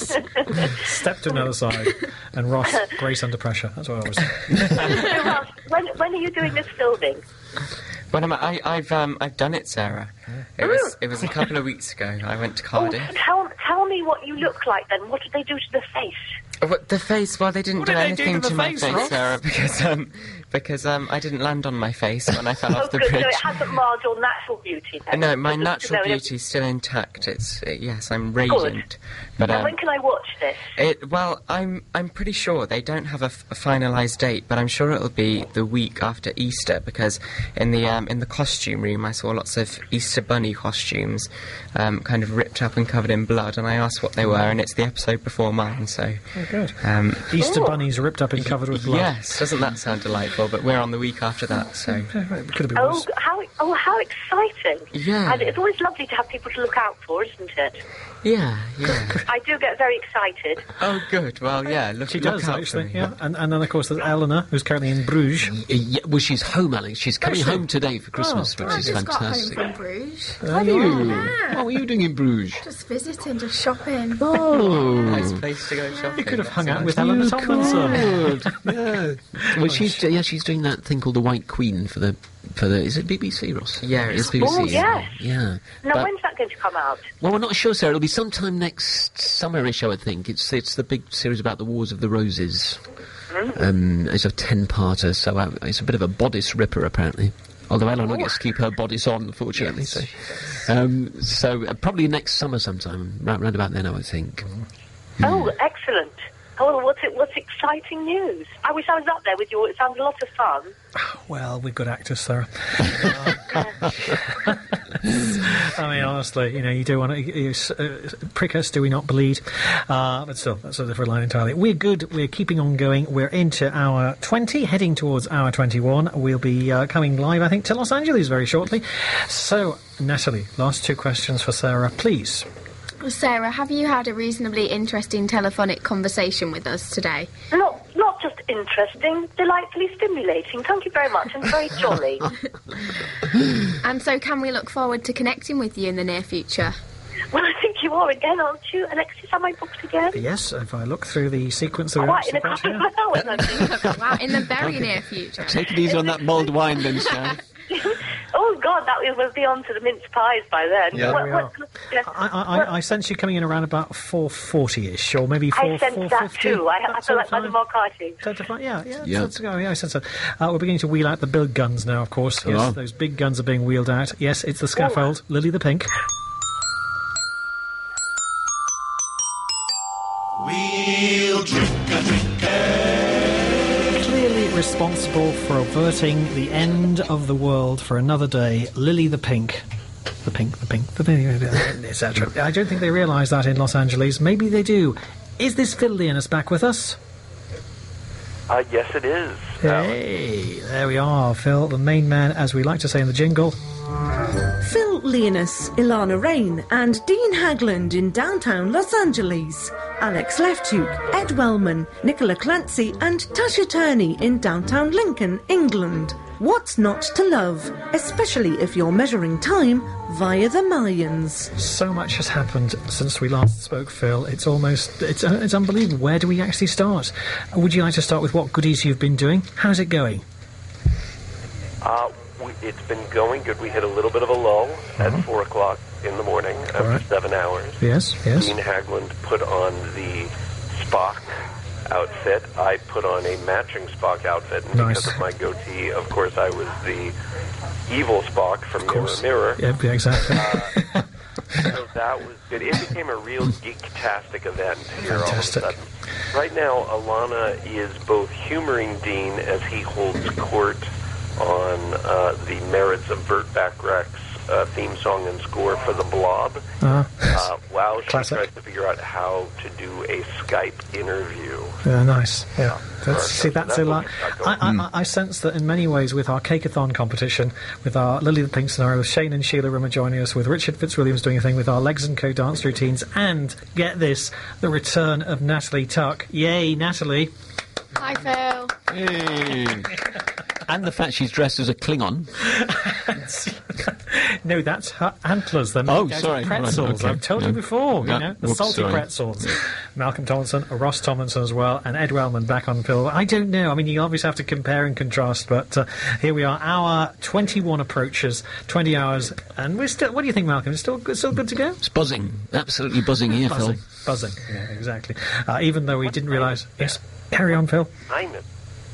[SPEAKER 3] Step to another side. And Ross, grace under pressure. That's what I always say.
[SPEAKER 2] So, Ross, when, when are you doing this filming?
[SPEAKER 7] When am I, I, I've um, I've done it, Sarah. It was it was a couple of weeks ago. I went to Cardiff.
[SPEAKER 2] Oh, tell, tell me what you look like then. What did they do to the face?
[SPEAKER 7] Uh, what, the face? Well, they didn't
[SPEAKER 3] What
[SPEAKER 7] do
[SPEAKER 3] did they do
[SPEAKER 7] anything
[SPEAKER 3] to
[SPEAKER 7] to,
[SPEAKER 3] the
[SPEAKER 7] my
[SPEAKER 3] face,
[SPEAKER 7] face,
[SPEAKER 3] Ross?
[SPEAKER 7] Sarah, because um because um I didn't land on my face when I fell
[SPEAKER 2] Oh,
[SPEAKER 7] off the
[SPEAKER 2] good.
[SPEAKER 7] bridge.
[SPEAKER 2] So it hasn't marred your natural beauty then?
[SPEAKER 7] No, my
[SPEAKER 2] Just to
[SPEAKER 7] natural
[SPEAKER 2] know
[SPEAKER 7] beauty is still intact. It's uh, yes, I'm
[SPEAKER 2] Good.
[SPEAKER 7] radiant. But
[SPEAKER 2] Now,
[SPEAKER 7] um,
[SPEAKER 2] when can I watch this?
[SPEAKER 7] It, well, I'm I'm pretty sure they don't have a, f- a finalised date, but I'm sure it'll be the week after Easter because in the um, in the costume room I saw lots of Easter bunny costumes, um, kind of ripped up and covered in blood, and I asked what they were, and it's the episode before mine. So,
[SPEAKER 3] Oh, good.
[SPEAKER 7] um,
[SPEAKER 3] Easter
[SPEAKER 2] Ooh.
[SPEAKER 3] bunnies ripped up and covered with blood.
[SPEAKER 7] yes, doesn't that sound delightful? But we're on the week after that, so
[SPEAKER 3] It could have been
[SPEAKER 2] Oh,
[SPEAKER 3] worse.
[SPEAKER 2] how oh how exciting!
[SPEAKER 7] yeah,
[SPEAKER 2] And it's always lovely to have people to look out for, isn't it?
[SPEAKER 7] yeah, yeah.
[SPEAKER 2] I do get very excited.
[SPEAKER 7] Oh, good. Well, yeah. Look,
[SPEAKER 3] She
[SPEAKER 7] look
[SPEAKER 3] does,
[SPEAKER 7] out for
[SPEAKER 3] actually,
[SPEAKER 7] me.
[SPEAKER 3] yeah. And, and then, of course, there's Eleanor, who's currently in Bruges.
[SPEAKER 8] Uh, yeah, well, she's home, Alex. She's coming
[SPEAKER 3] she?
[SPEAKER 8] home today for Christmas,
[SPEAKER 3] Oh,
[SPEAKER 8] which
[SPEAKER 4] I
[SPEAKER 8] is
[SPEAKER 4] just got home
[SPEAKER 8] fantastic.
[SPEAKER 4] from Bruges.
[SPEAKER 3] There you are.
[SPEAKER 4] Yeah.
[SPEAKER 8] What were you doing in Bruges?
[SPEAKER 4] Just visiting, just shopping.
[SPEAKER 8] Oh,
[SPEAKER 7] Nice place to go shopping.
[SPEAKER 3] You could have
[SPEAKER 7] That's
[SPEAKER 3] hung
[SPEAKER 7] a
[SPEAKER 3] out
[SPEAKER 7] nice
[SPEAKER 3] with
[SPEAKER 7] place.
[SPEAKER 3] Eleanor Tomlinson.
[SPEAKER 8] Good. yeah. Well, she's yeah, she's doing that thing called the White Queen for the for the. Is it B B C, Ross?
[SPEAKER 7] Yeah,
[SPEAKER 8] it's
[SPEAKER 7] it's-
[SPEAKER 8] B B C.
[SPEAKER 2] Oh,
[SPEAKER 8] isn't it?
[SPEAKER 2] yes.
[SPEAKER 8] Yeah.
[SPEAKER 2] Now,
[SPEAKER 8] But-
[SPEAKER 2] when's that going to come out?
[SPEAKER 8] well, we're not sure, Sarah. It'll be sometime next summerish, I would think. It's it's the big series about the Wars of the Roses. Um, it's a ten-parter, so uh, it's a bit of a bodice ripper, apparently. Although Eleanor gets to keep her bodice on, unfortunately. So, um, so uh, probably next summer sometime, round, round about then, I would think.
[SPEAKER 2] Oh, excellent. Oh, well, what's it? What's exciting news? I wish I was up there with you. It sounds a lot of fun.
[SPEAKER 3] Well, we're good actors, Sarah. I mean, honestly, you know, you do want to you, uh, prick us, do we not bleed? Uh, but still, that's a different line entirely. We're good. We're keeping on going. We're into hour twenty, heading towards hour twenty-one. We'll be uh, coming live, I think, to Los Angeles very shortly. So, Natalie, last two questions for Sarah, please.
[SPEAKER 4] Sarah, have you had a reasonably interesting telephonic conversation with us today?
[SPEAKER 2] Not, not just interesting, delightfully stimulating. Thank you very much, and very jolly.
[SPEAKER 4] And so can we look forward to connecting with you in the near future?
[SPEAKER 2] Well, I think you are again, aren't you, Alexis? Am I booked again?
[SPEAKER 3] Yes, if I look through the sequence that we're
[SPEAKER 2] Quite in a
[SPEAKER 3] actually
[SPEAKER 2] couple
[SPEAKER 3] got
[SPEAKER 2] of
[SPEAKER 3] here.
[SPEAKER 2] hours, I think.
[SPEAKER 4] Wow, in the very near future.
[SPEAKER 8] Take it easy on that mulled wine, then, Sarah.
[SPEAKER 2] Oh, God, that will we'll be on to the mince pies by then.
[SPEAKER 3] Yeah,
[SPEAKER 2] What-
[SPEAKER 3] we
[SPEAKER 2] what-
[SPEAKER 3] are.
[SPEAKER 2] yeah.
[SPEAKER 3] I, I, I, I sense you coming in around about four forty-ish, or maybe four
[SPEAKER 2] I sense
[SPEAKER 3] four
[SPEAKER 2] that
[SPEAKER 3] fifty.
[SPEAKER 2] too. I, I feel like Madame Arcati.
[SPEAKER 3] Yeah, yeah,
[SPEAKER 8] Yeah.
[SPEAKER 3] let's go. Yeah, I sense that. Uh, we're beginning to wheel out the big guns now, of course. Yes,
[SPEAKER 8] are.
[SPEAKER 3] those big guns are being wheeled out. Yes, it's the scaffold. Lily the Pink.
[SPEAKER 12] We'll drink a drink
[SPEAKER 3] Clearly responsible for averting the end of the world for another day, Lily the Pink. The pink, the pink, the pink, et cetera. I don't think they realise that in Los Angeles. Maybe they do. Is this Phil Leonis back with us?
[SPEAKER 13] Uh, yes, it is.
[SPEAKER 3] Hey, there we are, Phil, the main man, as we like to say in the jingle.
[SPEAKER 1] Phil Leonis, Ilana Rain, and Dean Hagland in downtown Los Angeles. Alex Leftuk, Ed Wellman, Nicola Clancy, and Tasha Turney in downtown Lincoln, England. What's not to love, especially if you're measuring time via the Mayans?
[SPEAKER 3] So much has happened since we last spoke, Phil. It's almost, it's, uh, it's unbelievable. Where do we actually start? Would you like to start with what goodies you've been doing? How's it going?
[SPEAKER 13] Uh, we, it's been going good. We hit a little bit of a lull
[SPEAKER 3] Mhm.
[SPEAKER 13] at four o'clock in the morning after
[SPEAKER 3] right.
[SPEAKER 13] seven hours.
[SPEAKER 3] Yes, yes.
[SPEAKER 13] Dean Hagland put on the Spock outfit. I put on a matching Spock outfit. And
[SPEAKER 3] Nice.
[SPEAKER 13] because of my goatee, of course, I was the evil Spock from
[SPEAKER 3] Of
[SPEAKER 13] Mirror
[SPEAKER 3] course.
[SPEAKER 13] Mirror.
[SPEAKER 3] Yeah, yeah, exactly.
[SPEAKER 13] Uh, so that was good. It became a real geek-tastic event here
[SPEAKER 3] Fantastic.
[SPEAKER 13] all of a sudden. Right now, Alana is both humoring Dean as he holds court on uh, the merits of Burt Bacharach's uh, theme song and score for The Blob,
[SPEAKER 3] Uh,
[SPEAKER 13] uh, while she
[SPEAKER 3] Classic.
[SPEAKER 13] tries to figure out how to do a Skype interview.
[SPEAKER 3] yeah, nice. Yeah. That's,
[SPEAKER 13] Perfect.
[SPEAKER 3] see, that's
[SPEAKER 13] That's
[SPEAKER 3] a
[SPEAKER 13] what
[SPEAKER 3] lot.
[SPEAKER 13] we've got
[SPEAKER 3] I,
[SPEAKER 13] going.
[SPEAKER 3] I, I sense that in many ways with our Cakeathon competition, with our Lily the Pink scenario, with Shane and Sheila Rimmer joining us, with Richard Fitzwilliams doing a thing, with our Legs and Co dance routines, and, get this, the return of Natalie Tuck. Yay, Natalie.
[SPEAKER 4] Hi, Phil.
[SPEAKER 8] Hey. And the fact she's dressed as a Klingon.
[SPEAKER 3] No, that's her antlers. They're
[SPEAKER 8] Oh,
[SPEAKER 3] made out
[SPEAKER 8] sorry.
[SPEAKER 3] of pretzels.
[SPEAKER 8] Right, okay.
[SPEAKER 3] I've told
[SPEAKER 8] Yeah.
[SPEAKER 3] you before.
[SPEAKER 8] Yeah.
[SPEAKER 3] You know, the
[SPEAKER 8] Whoops,
[SPEAKER 3] salty
[SPEAKER 8] sorry.
[SPEAKER 3] pretzels. Malcolm Tomlinson, Ross Tomlinson as well, and Ed Wellman back on film. I don't know. I mean, you obviously have to compare and contrast, but uh, here we are. Hour twenty-one approaches, twenty hours, and we're still. What do you think, Malcolm? It's still good, still good to go?
[SPEAKER 8] It's buzzing. Absolutely buzzing here,
[SPEAKER 3] buzzing,
[SPEAKER 8] Phil.
[SPEAKER 3] buzzing. Yeah, exactly. Uh, even though we didn't realise. Yes, carry on, Phil.
[SPEAKER 13] Time is,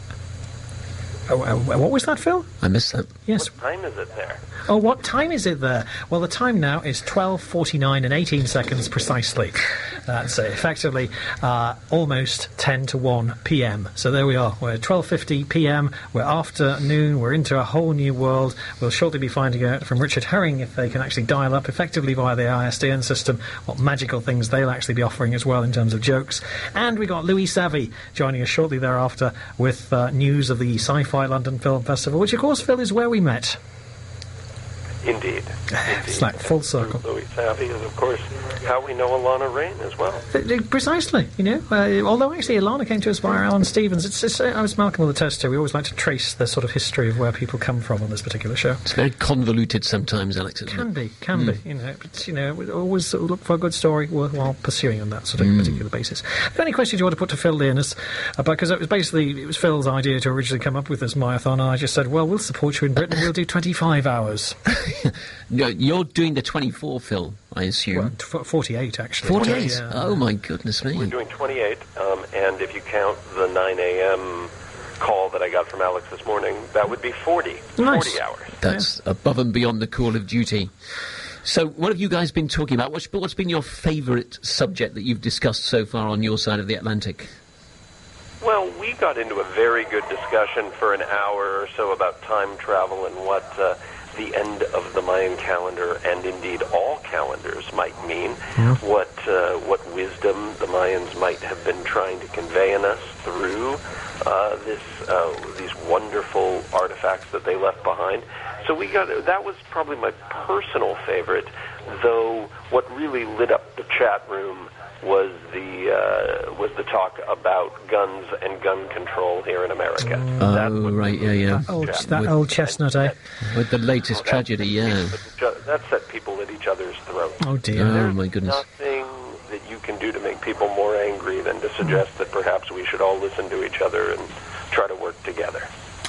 [SPEAKER 3] Oh, uh, what was that, Phil?
[SPEAKER 8] I missed that.
[SPEAKER 3] Yes.
[SPEAKER 13] what time is it there?
[SPEAKER 3] Oh, what time is it there? Well, the time now is twelve forty-nine and eighteen seconds precisely. That's uh, effectively uh, almost ten to one p m. So there we are. We're at twelve fifty p m. We're afternoon. We're into a whole new world. We'll shortly be finding out from Richard Herring if they can actually dial up effectively via the I S D N system what magical things they'll actually be offering as well in terms of jokes. And we got Louis Savvy joining us shortly thereafter with uh, news of the Sci-Fi London Film Festival, which of course, Phil, is where we met.
[SPEAKER 13] Indeed.
[SPEAKER 3] It's like full circle.
[SPEAKER 13] Louis Savvy is, of course, how we know Alana Rain as well.
[SPEAKER 3] Uh, Precisely, you know. Uh, although actually Alana came to us via Alan Stevens. It's, it's, uh, I was Malcolm with the test too. We always like to trace the sort of history of where people come from on this particular show.
[SPEAKER 8] It's very convoluted sometimes, Alex, isn't
[SPEAKER 3] Can
[SPEAKER 8] it?
[SPEAKER 3] be, can mm. be. You know, but, you know, we always sort of look for a good story worthwhile pursuing on that sort of mm. particular basis. Have you got any questions you want to put to Phil Learness? Uh, because it was basically it was Phil's idea to originally come up with this marathon, and I just said, well, we'll support you in Britain. We'll do twenty-five hours.
[SPEAKER 8] No, you're doing the twenty-four, Phil, I assume.
[SPEAKER 3] Well, t- forty-eight, actually.
[SPEAKER 8] forty-eight?
[SPEAKER 3] Yeah.
[SPEAKER 8] Oh, my goodness me.
[SPEAKER 13] We're doing twenty-eight, um, and if you count the nine a m call that I got from Alex this morning, that would be forty.
[SPEAKER 3] Nice.
[SPEAKER 13] forty hours.
[SPEAKER 8] That's yeah. above and beyond the call of duty. So, what have you guys been talking about? What's, what's been your favourite subject that you've discussed so far on your side of the Atlantic?
[SPEAKER 13] Well, we got into a very good discussion for an hour or so about time travel and what uh, the end of the Mayan calendar, and indeed all calendars, might mean.
[SPEAKER 3] Yeah.
[SPEAKER 13] What uh, what wisdom the Mayans might have been trying to convey in us through uh, this uh, these wonderful artifacts that they left behind. So we got that was probably my personal favorite, though what really lit up the chat room was the uh, was the talk about guns and gun control here in America.
[SPEAKER 8] Oh,
[SPEAKER 13] That's what
[SPEAKER 8] right, yeah, yeah.
[SPEAKER 3] That old, that old chestnut, eh?
[SPEAKER 8] With the latest
[SPEAKER 13] that
[SPEAKER 8] tragedy, yeah.
[SPEAKER 13] That set people at each other's throats.
[SPEAKER 3] Oh, dear.
[SPEAKER 8] Oh,
[SPEAKER 13] There's
[SPEAKER 8] my goodness.
[SPEAKER 13] nothing that you can do to make people more angry than to suggest that perhaps we should all listen to each other and try to work together.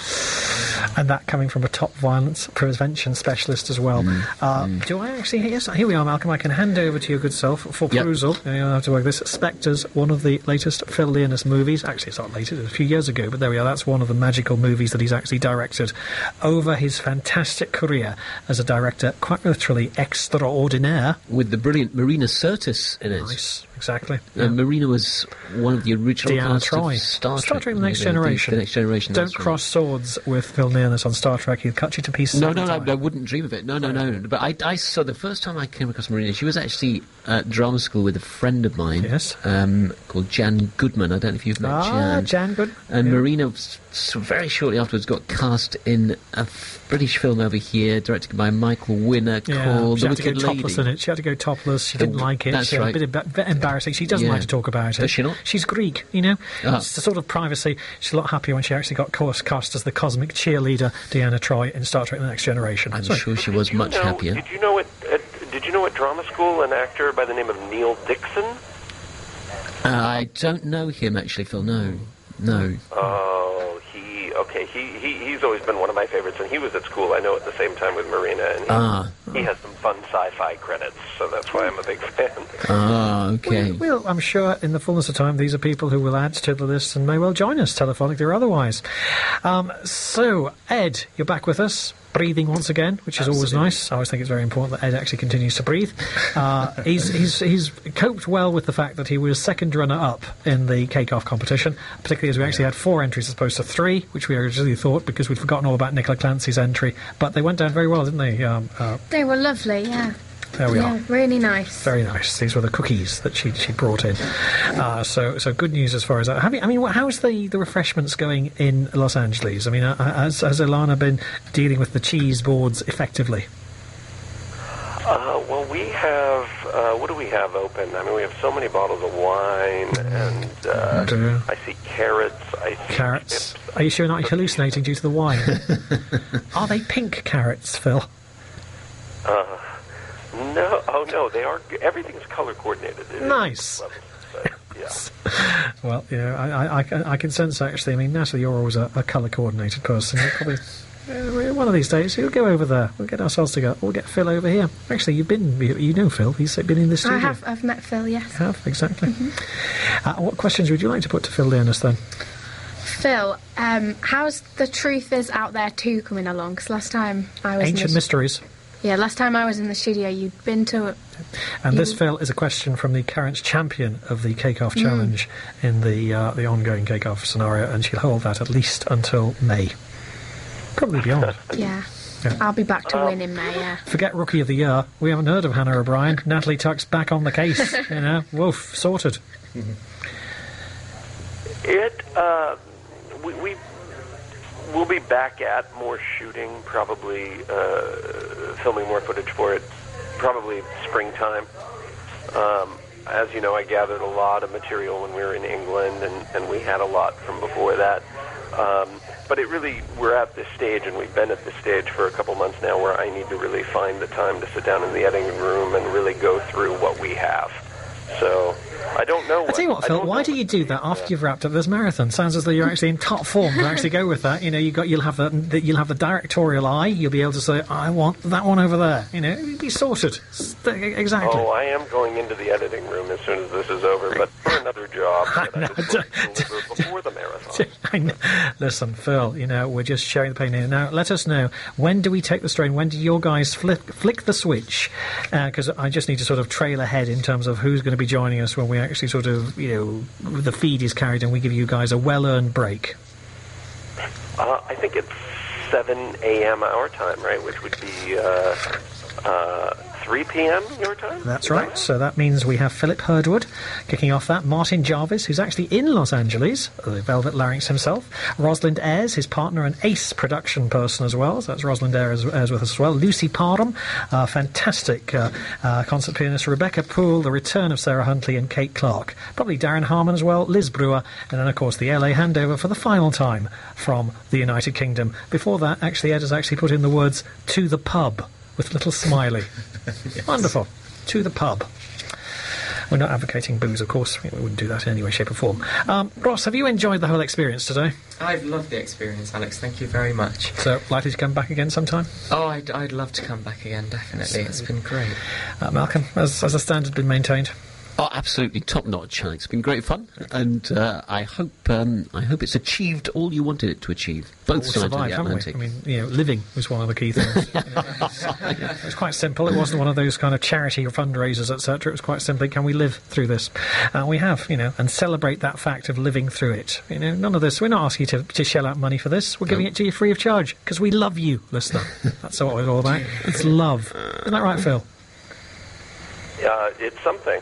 [SPEAKER 3] And that coming from a top violence prevention specialist as well.
[SPEAKER 8] Mm.
[SPEAKER 3] Uh,
[SPEAKER 8] mm.
[SPEAKER 3] Do I actually... Yes, here we are, Malcolm. I can hand over to your good self for
[SPEAKER 8] Yep.
[SPEAKER 3] perusal. You don't have to work this. Spectres, one of the latest Phil Learness movies. Actually, it's not latest. It was a few years ago, but there we are. That's one of the magical movies that he's actually directed over his fantastic career as a director, quite literally extraordinaire.
[SPEAKER 8] With the brilliant Marina Sirtis in it.
[SPEAKER 3] Nice, exactly.
[SPEAKER 8] Uh,
[SPEAKER 3] Yeah.
[SPEAKER 8] Marina was one of the original
[SPEAKER 3] Deanna
[SPEAKER 8] cast
[SPEAKER 3] Troi.
[SPEAKER 8] of Star Trek.
[SPEAKER 3] Star Trek The Next
[SPEAKER 8] the-
[SPEAKER 3] Generation.
[SPEAKER 8] The Next Generation.
[SPEAKER 3] Don't
[SPEAKER 8] that's
[SPEAKER 3] cross swords with Phil Learness on Star Trek. He'll cut you to pieces.
[SPEAKER 8] No,
[SPEAKER 3] every
[SPEAKER 8] no, no,
[SPEAKER 3] time.
[SPEAKER 8] I wouldn't dream of it. No, no, no. But I, I saw the first time I came across Marina, she was actually at drama school with a friend of mine.
[SPEAKER 3] Yes.
[SPEAKER 8] Um, called Jan Goodman. I don't know if you've met
[SPEAKER 3] Ah,
[SPEAKER 8] Jan.
[SPEAKER 3] Jan Goodman.
[SPEAKER 8] And
[SPEAKER 3] Yeah.
[SPEAKER 8] Marina, was, so very shortly afterwards, got cast in a f- British film over here, directed by Michael Winner,
[SPEAKER 3] Yeah,
[SPEAKER 8] called
[SPEAKER 3] she
[SPEAKER 8] The
[SPEAKER 3] had to go
[SPEAKER 8] Wicked
[SPEAKER 3] topless
[SPEAKER 8] Lady.
[SPEAKER 3] in it. She had to go topless. She
[SPEAKER 8] The
[SPEAKER 3] didn't
[SPEAKER 8] w-
[SPEAKER 3] like it.
[SPEAKER 8] that's
[SPEAKER 3] She had
[SPEAKER 8] right.
[SPEAKER 3] a bit, of, bit embarrassing. She doesn't
[SPEAKER 8] Yeah.
[SPEAKER 3] like to talk about it.
[SPEAKER 8] Does she not?
[SPEAKER 3] She's Greek, you know.
[SPEAKER 8] Ah.
[SPEAKER 3] It's the sort of privacy. She's a lot happier when she actually got course cast as the cosmic cheerleader Deanna Troi in Star Trek: The Next Generation.
[SPEAKER 8] I'm
[SPEAKER 3] Sorry.
[SPEAKER 8] sure she was much
[SPEAKER 13] know,
[SPEAKER 8] happier.
[SPEAKER 13] Did you know at, at Did you know at drama school an actor by the name of Neil Dixon?
[SPEAKER 8] Uh, I don't know him, actually, Phil. No. No.
[SPEAKER 13] Oh, he okay. He, he he's always been one of my favorites, and he was at school. I know at the same time with Marina, and he,
[SPEAKER 8] Ah.
[SPEAKER 13] he has some fun sci-fi credits, so that's why I'm a big fan.
[SPEAKER 8] Ah, okay.
[SPEAKER 3] Well, I'm sure in the fullness of time, these are people who will add to the list and may well join us telephonically or otherwise. Um, so, Ed, you're back with us. Breathing once again, which is always nice. I always think it's very important that Ed actually continues to breathe. Uh, he's, he's, he's coped well with the fact that he was second runner-up in the Cake-Off competition, particularly as we actually had four entries as opposed to three, which we originally thought because we'd forgotten all about Nicola Clancy's entry. But they went down very well, didn't they? Um, uh,
[SPEAKER 4] They were lovely, yeah.
[SPEAKER 3] there we
[SPEAKER 4] yeah,
[SPEAKER 3] are.
[SPEAKER 4] really nice.
[SPEAKER 3] Very nice. These were the cookies that she she brought in. Uh, so so good news as far as that. Have you, I mean, wh- how's the, the refreshments going in Los Angeles? I mean, uh, has has Ilana been dealing with the cheese boards effectively?
[SPEAKER 13] Uh, well, we have, uh, what do we have open? I mean, we have so many bottles of wine, and uh,
[SPEAKER 3] Oh,
[SPEAKER 13] I see carrots, I see
[SPEAKER 3] Carrots.
[SPEAKER 13] chips.
[SPEAKER 3] Are you sure you're not hallucinating due to the wine? Are they pink carrots, Phil?
[SPEAKER 13] Uh, no, oh no, they are, everything's color coordinated. It is
[SPEAKER 3] Nice.
[SPEAKER 13] levels, but, yeah.
[SPEAKER 3] Well, yeah, I, I, I, can, I can sense, actually, I mean, Natalie, you're always a, a colour-coordinated person. You'll probably... Uh, one of these days, we'll go over there. We'll get ourselves together. We'll get Phil over here. Actually, you've been, you, you know Phil. He's been in the studio.
[SPEAKER 4] I have. I've met Phil. Yes.
[SPEAKER 3] You have, exactly.
[SPEAKER 4] Mm-hmm.
[SPEAKER 3] Uh, what questions would you like to put to Phil Dearness, then?
[SPEAKER 4] Phil, um, how's the Truth Is Out There two coming along? Because last time I was
[SPEAKER 3] Ancient
[SPEAKER 4] in the
[SPEAKER 3] Mysteries.
[SPEAKER 4] Yeah, last time I was in the studio, you'd been to it.
[SPEAKER 3] And
[SPEAKER 4] you...
[SPEAKER 3] this, Phil, is a question from the current champion of the Cake Off
[SPEAKER 4] Mm.
[SPEAKER 3] Challenge in the uh, the ongoing Cake Off scenario, and she'll hold that at least until May. Probably beyond.
[SPEAKER 4] Yeah.
[SPEAKER 3] Yeah.
[SPEAKER 4] I'll be back to win in May, yeah.
[SPEAKER 3] Forget Rookie of the Year. We haven't heard of Hannah O'Brien. Natalie Tuck's back on the case. You know, woof, sorted.
[SPEAKER 13] It, uh, we, we will be back at more shooting, probably uh, filming more footage for it, probably springtime. Um, as you know, I gathered a lot of material when we were in England, and, and we had a lot from before that. Um, but it really, we're at this stage, and we've been at this stage for a couple months now, where I need to really find the time to sit down in the editing room and really go through what we have. So, I don't know.
[SPEAKER 3] I tell you what, Phil, why do you do that after you've wrapped up this marathon? Sounds as though you're actually in top form to actually go with that. You know, you got, you'll have the, the you'll have the directorial eye. You'll be able to say, I want that one over there. You know, it'll be sorted. Exactly.
[SPEAKER 13] Oh, I am going into the editing room as soon as this is over, but for another job that I was going to deliver before the marathon.
[SPEAKER 3] I know. Listen, Phil, you know, we're just sharing the pain here. Now, let us know, when do we take the strain? When do your guys flick, flick the switch? Because uh, I just need to sort of trail ahead in terms of who's going to be joining us when we actually sort of, you know, the feed is carried and we give you guys a well-earned break.
[SPEAKER 13] Uh, I think it's seven a.m. our time, right, which would be uh, uh, three p.m. your time?
[SPEAKER 3] That's right. So that means we have Philip Herdwood kicking off that. Martin Jarvis, who's actually in Los Angeles, the Velvet Larynx himself. Rosalind Ayres, his partner and ace production person as well. So that's Rosalind Ayres, Ayres with us as well. Lucy Parham, uh, fantastic uh, uh, concert pianist. Rebecca Poole, the return of Sarah Huntley and Kate Clark. Probably Darren Harmon as well. Liz Brewer. And then, of course, the L A handover for the final time from the United Kingdom. Before that, actually, Ed has actually put in the words, to the pub, with little smiley. Yes. Wonderful. To the pub. We're not advocating booze, of course. We wouldn't do that in any way, shape or form. Um, Ross, have you enjoyed the whole experience today?
[SPEAKER 7] I've loved the experience, Alex. Thank you very much.
[SPEAKER 3] So, likely to come back again sometime?
[SPEAKER 7] Oh, I'd, I'd love to come back again, definitely. So, it's been great.
[SPEAKER 3] Uh, Malcolm, has, has the standard been maintained?
[SPEAKER 8] Oh, absolutely top-notch, Alex. It's been great fun, and uh, I hope um, I hope it's achieved all you wanted it to achieve. Both sides of the Atlantic.
[SPEAKER 3] I mean, you know, living was one of the key things. You know, it's, it was quite simple. It wasn't one of those kind of charity or fundraisers, et cetera. It was quite simply, can we live through this? Uh, we have, you know, and celebrate that fact of living through it. You know, none of this. We're not asking you to, to shell out money for this. We're giving
[SPEAKER 8] no.
[SPEAKER 3] it to you free of charge because we love you, listener. That's what it's all about. It's love. Isn't that right, Phil?
[SPEAKER 13] Uh, it's something.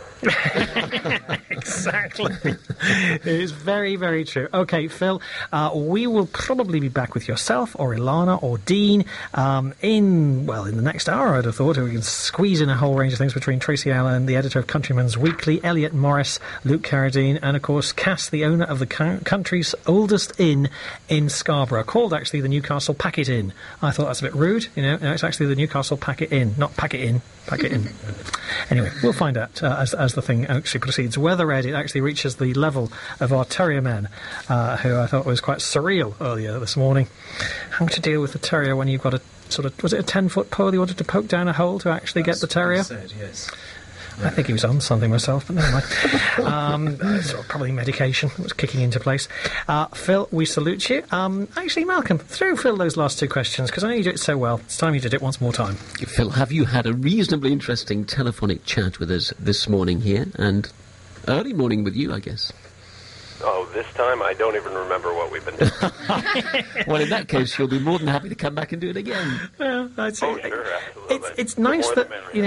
[SPEAKER 3] Exactly. It is very, very true. Okay, Phil, uh, we will probably be back with yourself or Ilana or Dean um, in, well, in the next hour, I'd have thought. We can squeeze in a whole range of things between Tracy Allen, the editor of Countryman's Weekly, Elliot Morris, Luke Carradine, and, of course, Cass, the owner of the co- country's oldest inn in Scarborough, called, actually, the Newcastle Packet Inn. I thought that's a bit rude, you know. No, it's actually the Newcastle Packet Inn, not Packet Inn. Packet Inn. Anyway, we'll find out uh, as, as the thing actually proceeds whether, Ed, it actually reaches the level of our terrier men, uh, who I thought was quite surreal earlier this morning. How to deal with the terrier when you've got a sort of, was it a ten-foot pole you wanted to poke down a hole to actually
[SPEAKER 14] That's
[SPEAKER 3] get the terrier?
[SPEAKER 14] what I said, yes.
[SPEAKER 3] I think he was on something myself, but never mind. um, sort of probably medication was kicking into place. Uh, Phil, we salute you. Um, actually, Malcolm, throw Phil those last two questions, because I know you do it so well. It's time you did it once more time.
[SPEAKER 8] Phil, have you had a reasonably interesting telephonic chat with us this morning here, and early morning with you, I guess?
[SPEAKER 13] Oh, this time I don't even remember what we've been doing.
[SPEAKER 8] Well, in that case, you'll be more than happy to come back and do it again.
[SPEAKER 3] Well, I'd say
[SPEAKER 13] oh, sure, absolutely.
[SPEAKER 3] It's, it's
[SPEAKER 13] The
[SPEAKER 3] nice
[SPEAKER 13] more
[SPEAKER 3] that,
[SPEAKER 13] the merrier.
[SPEAKER 3] you know,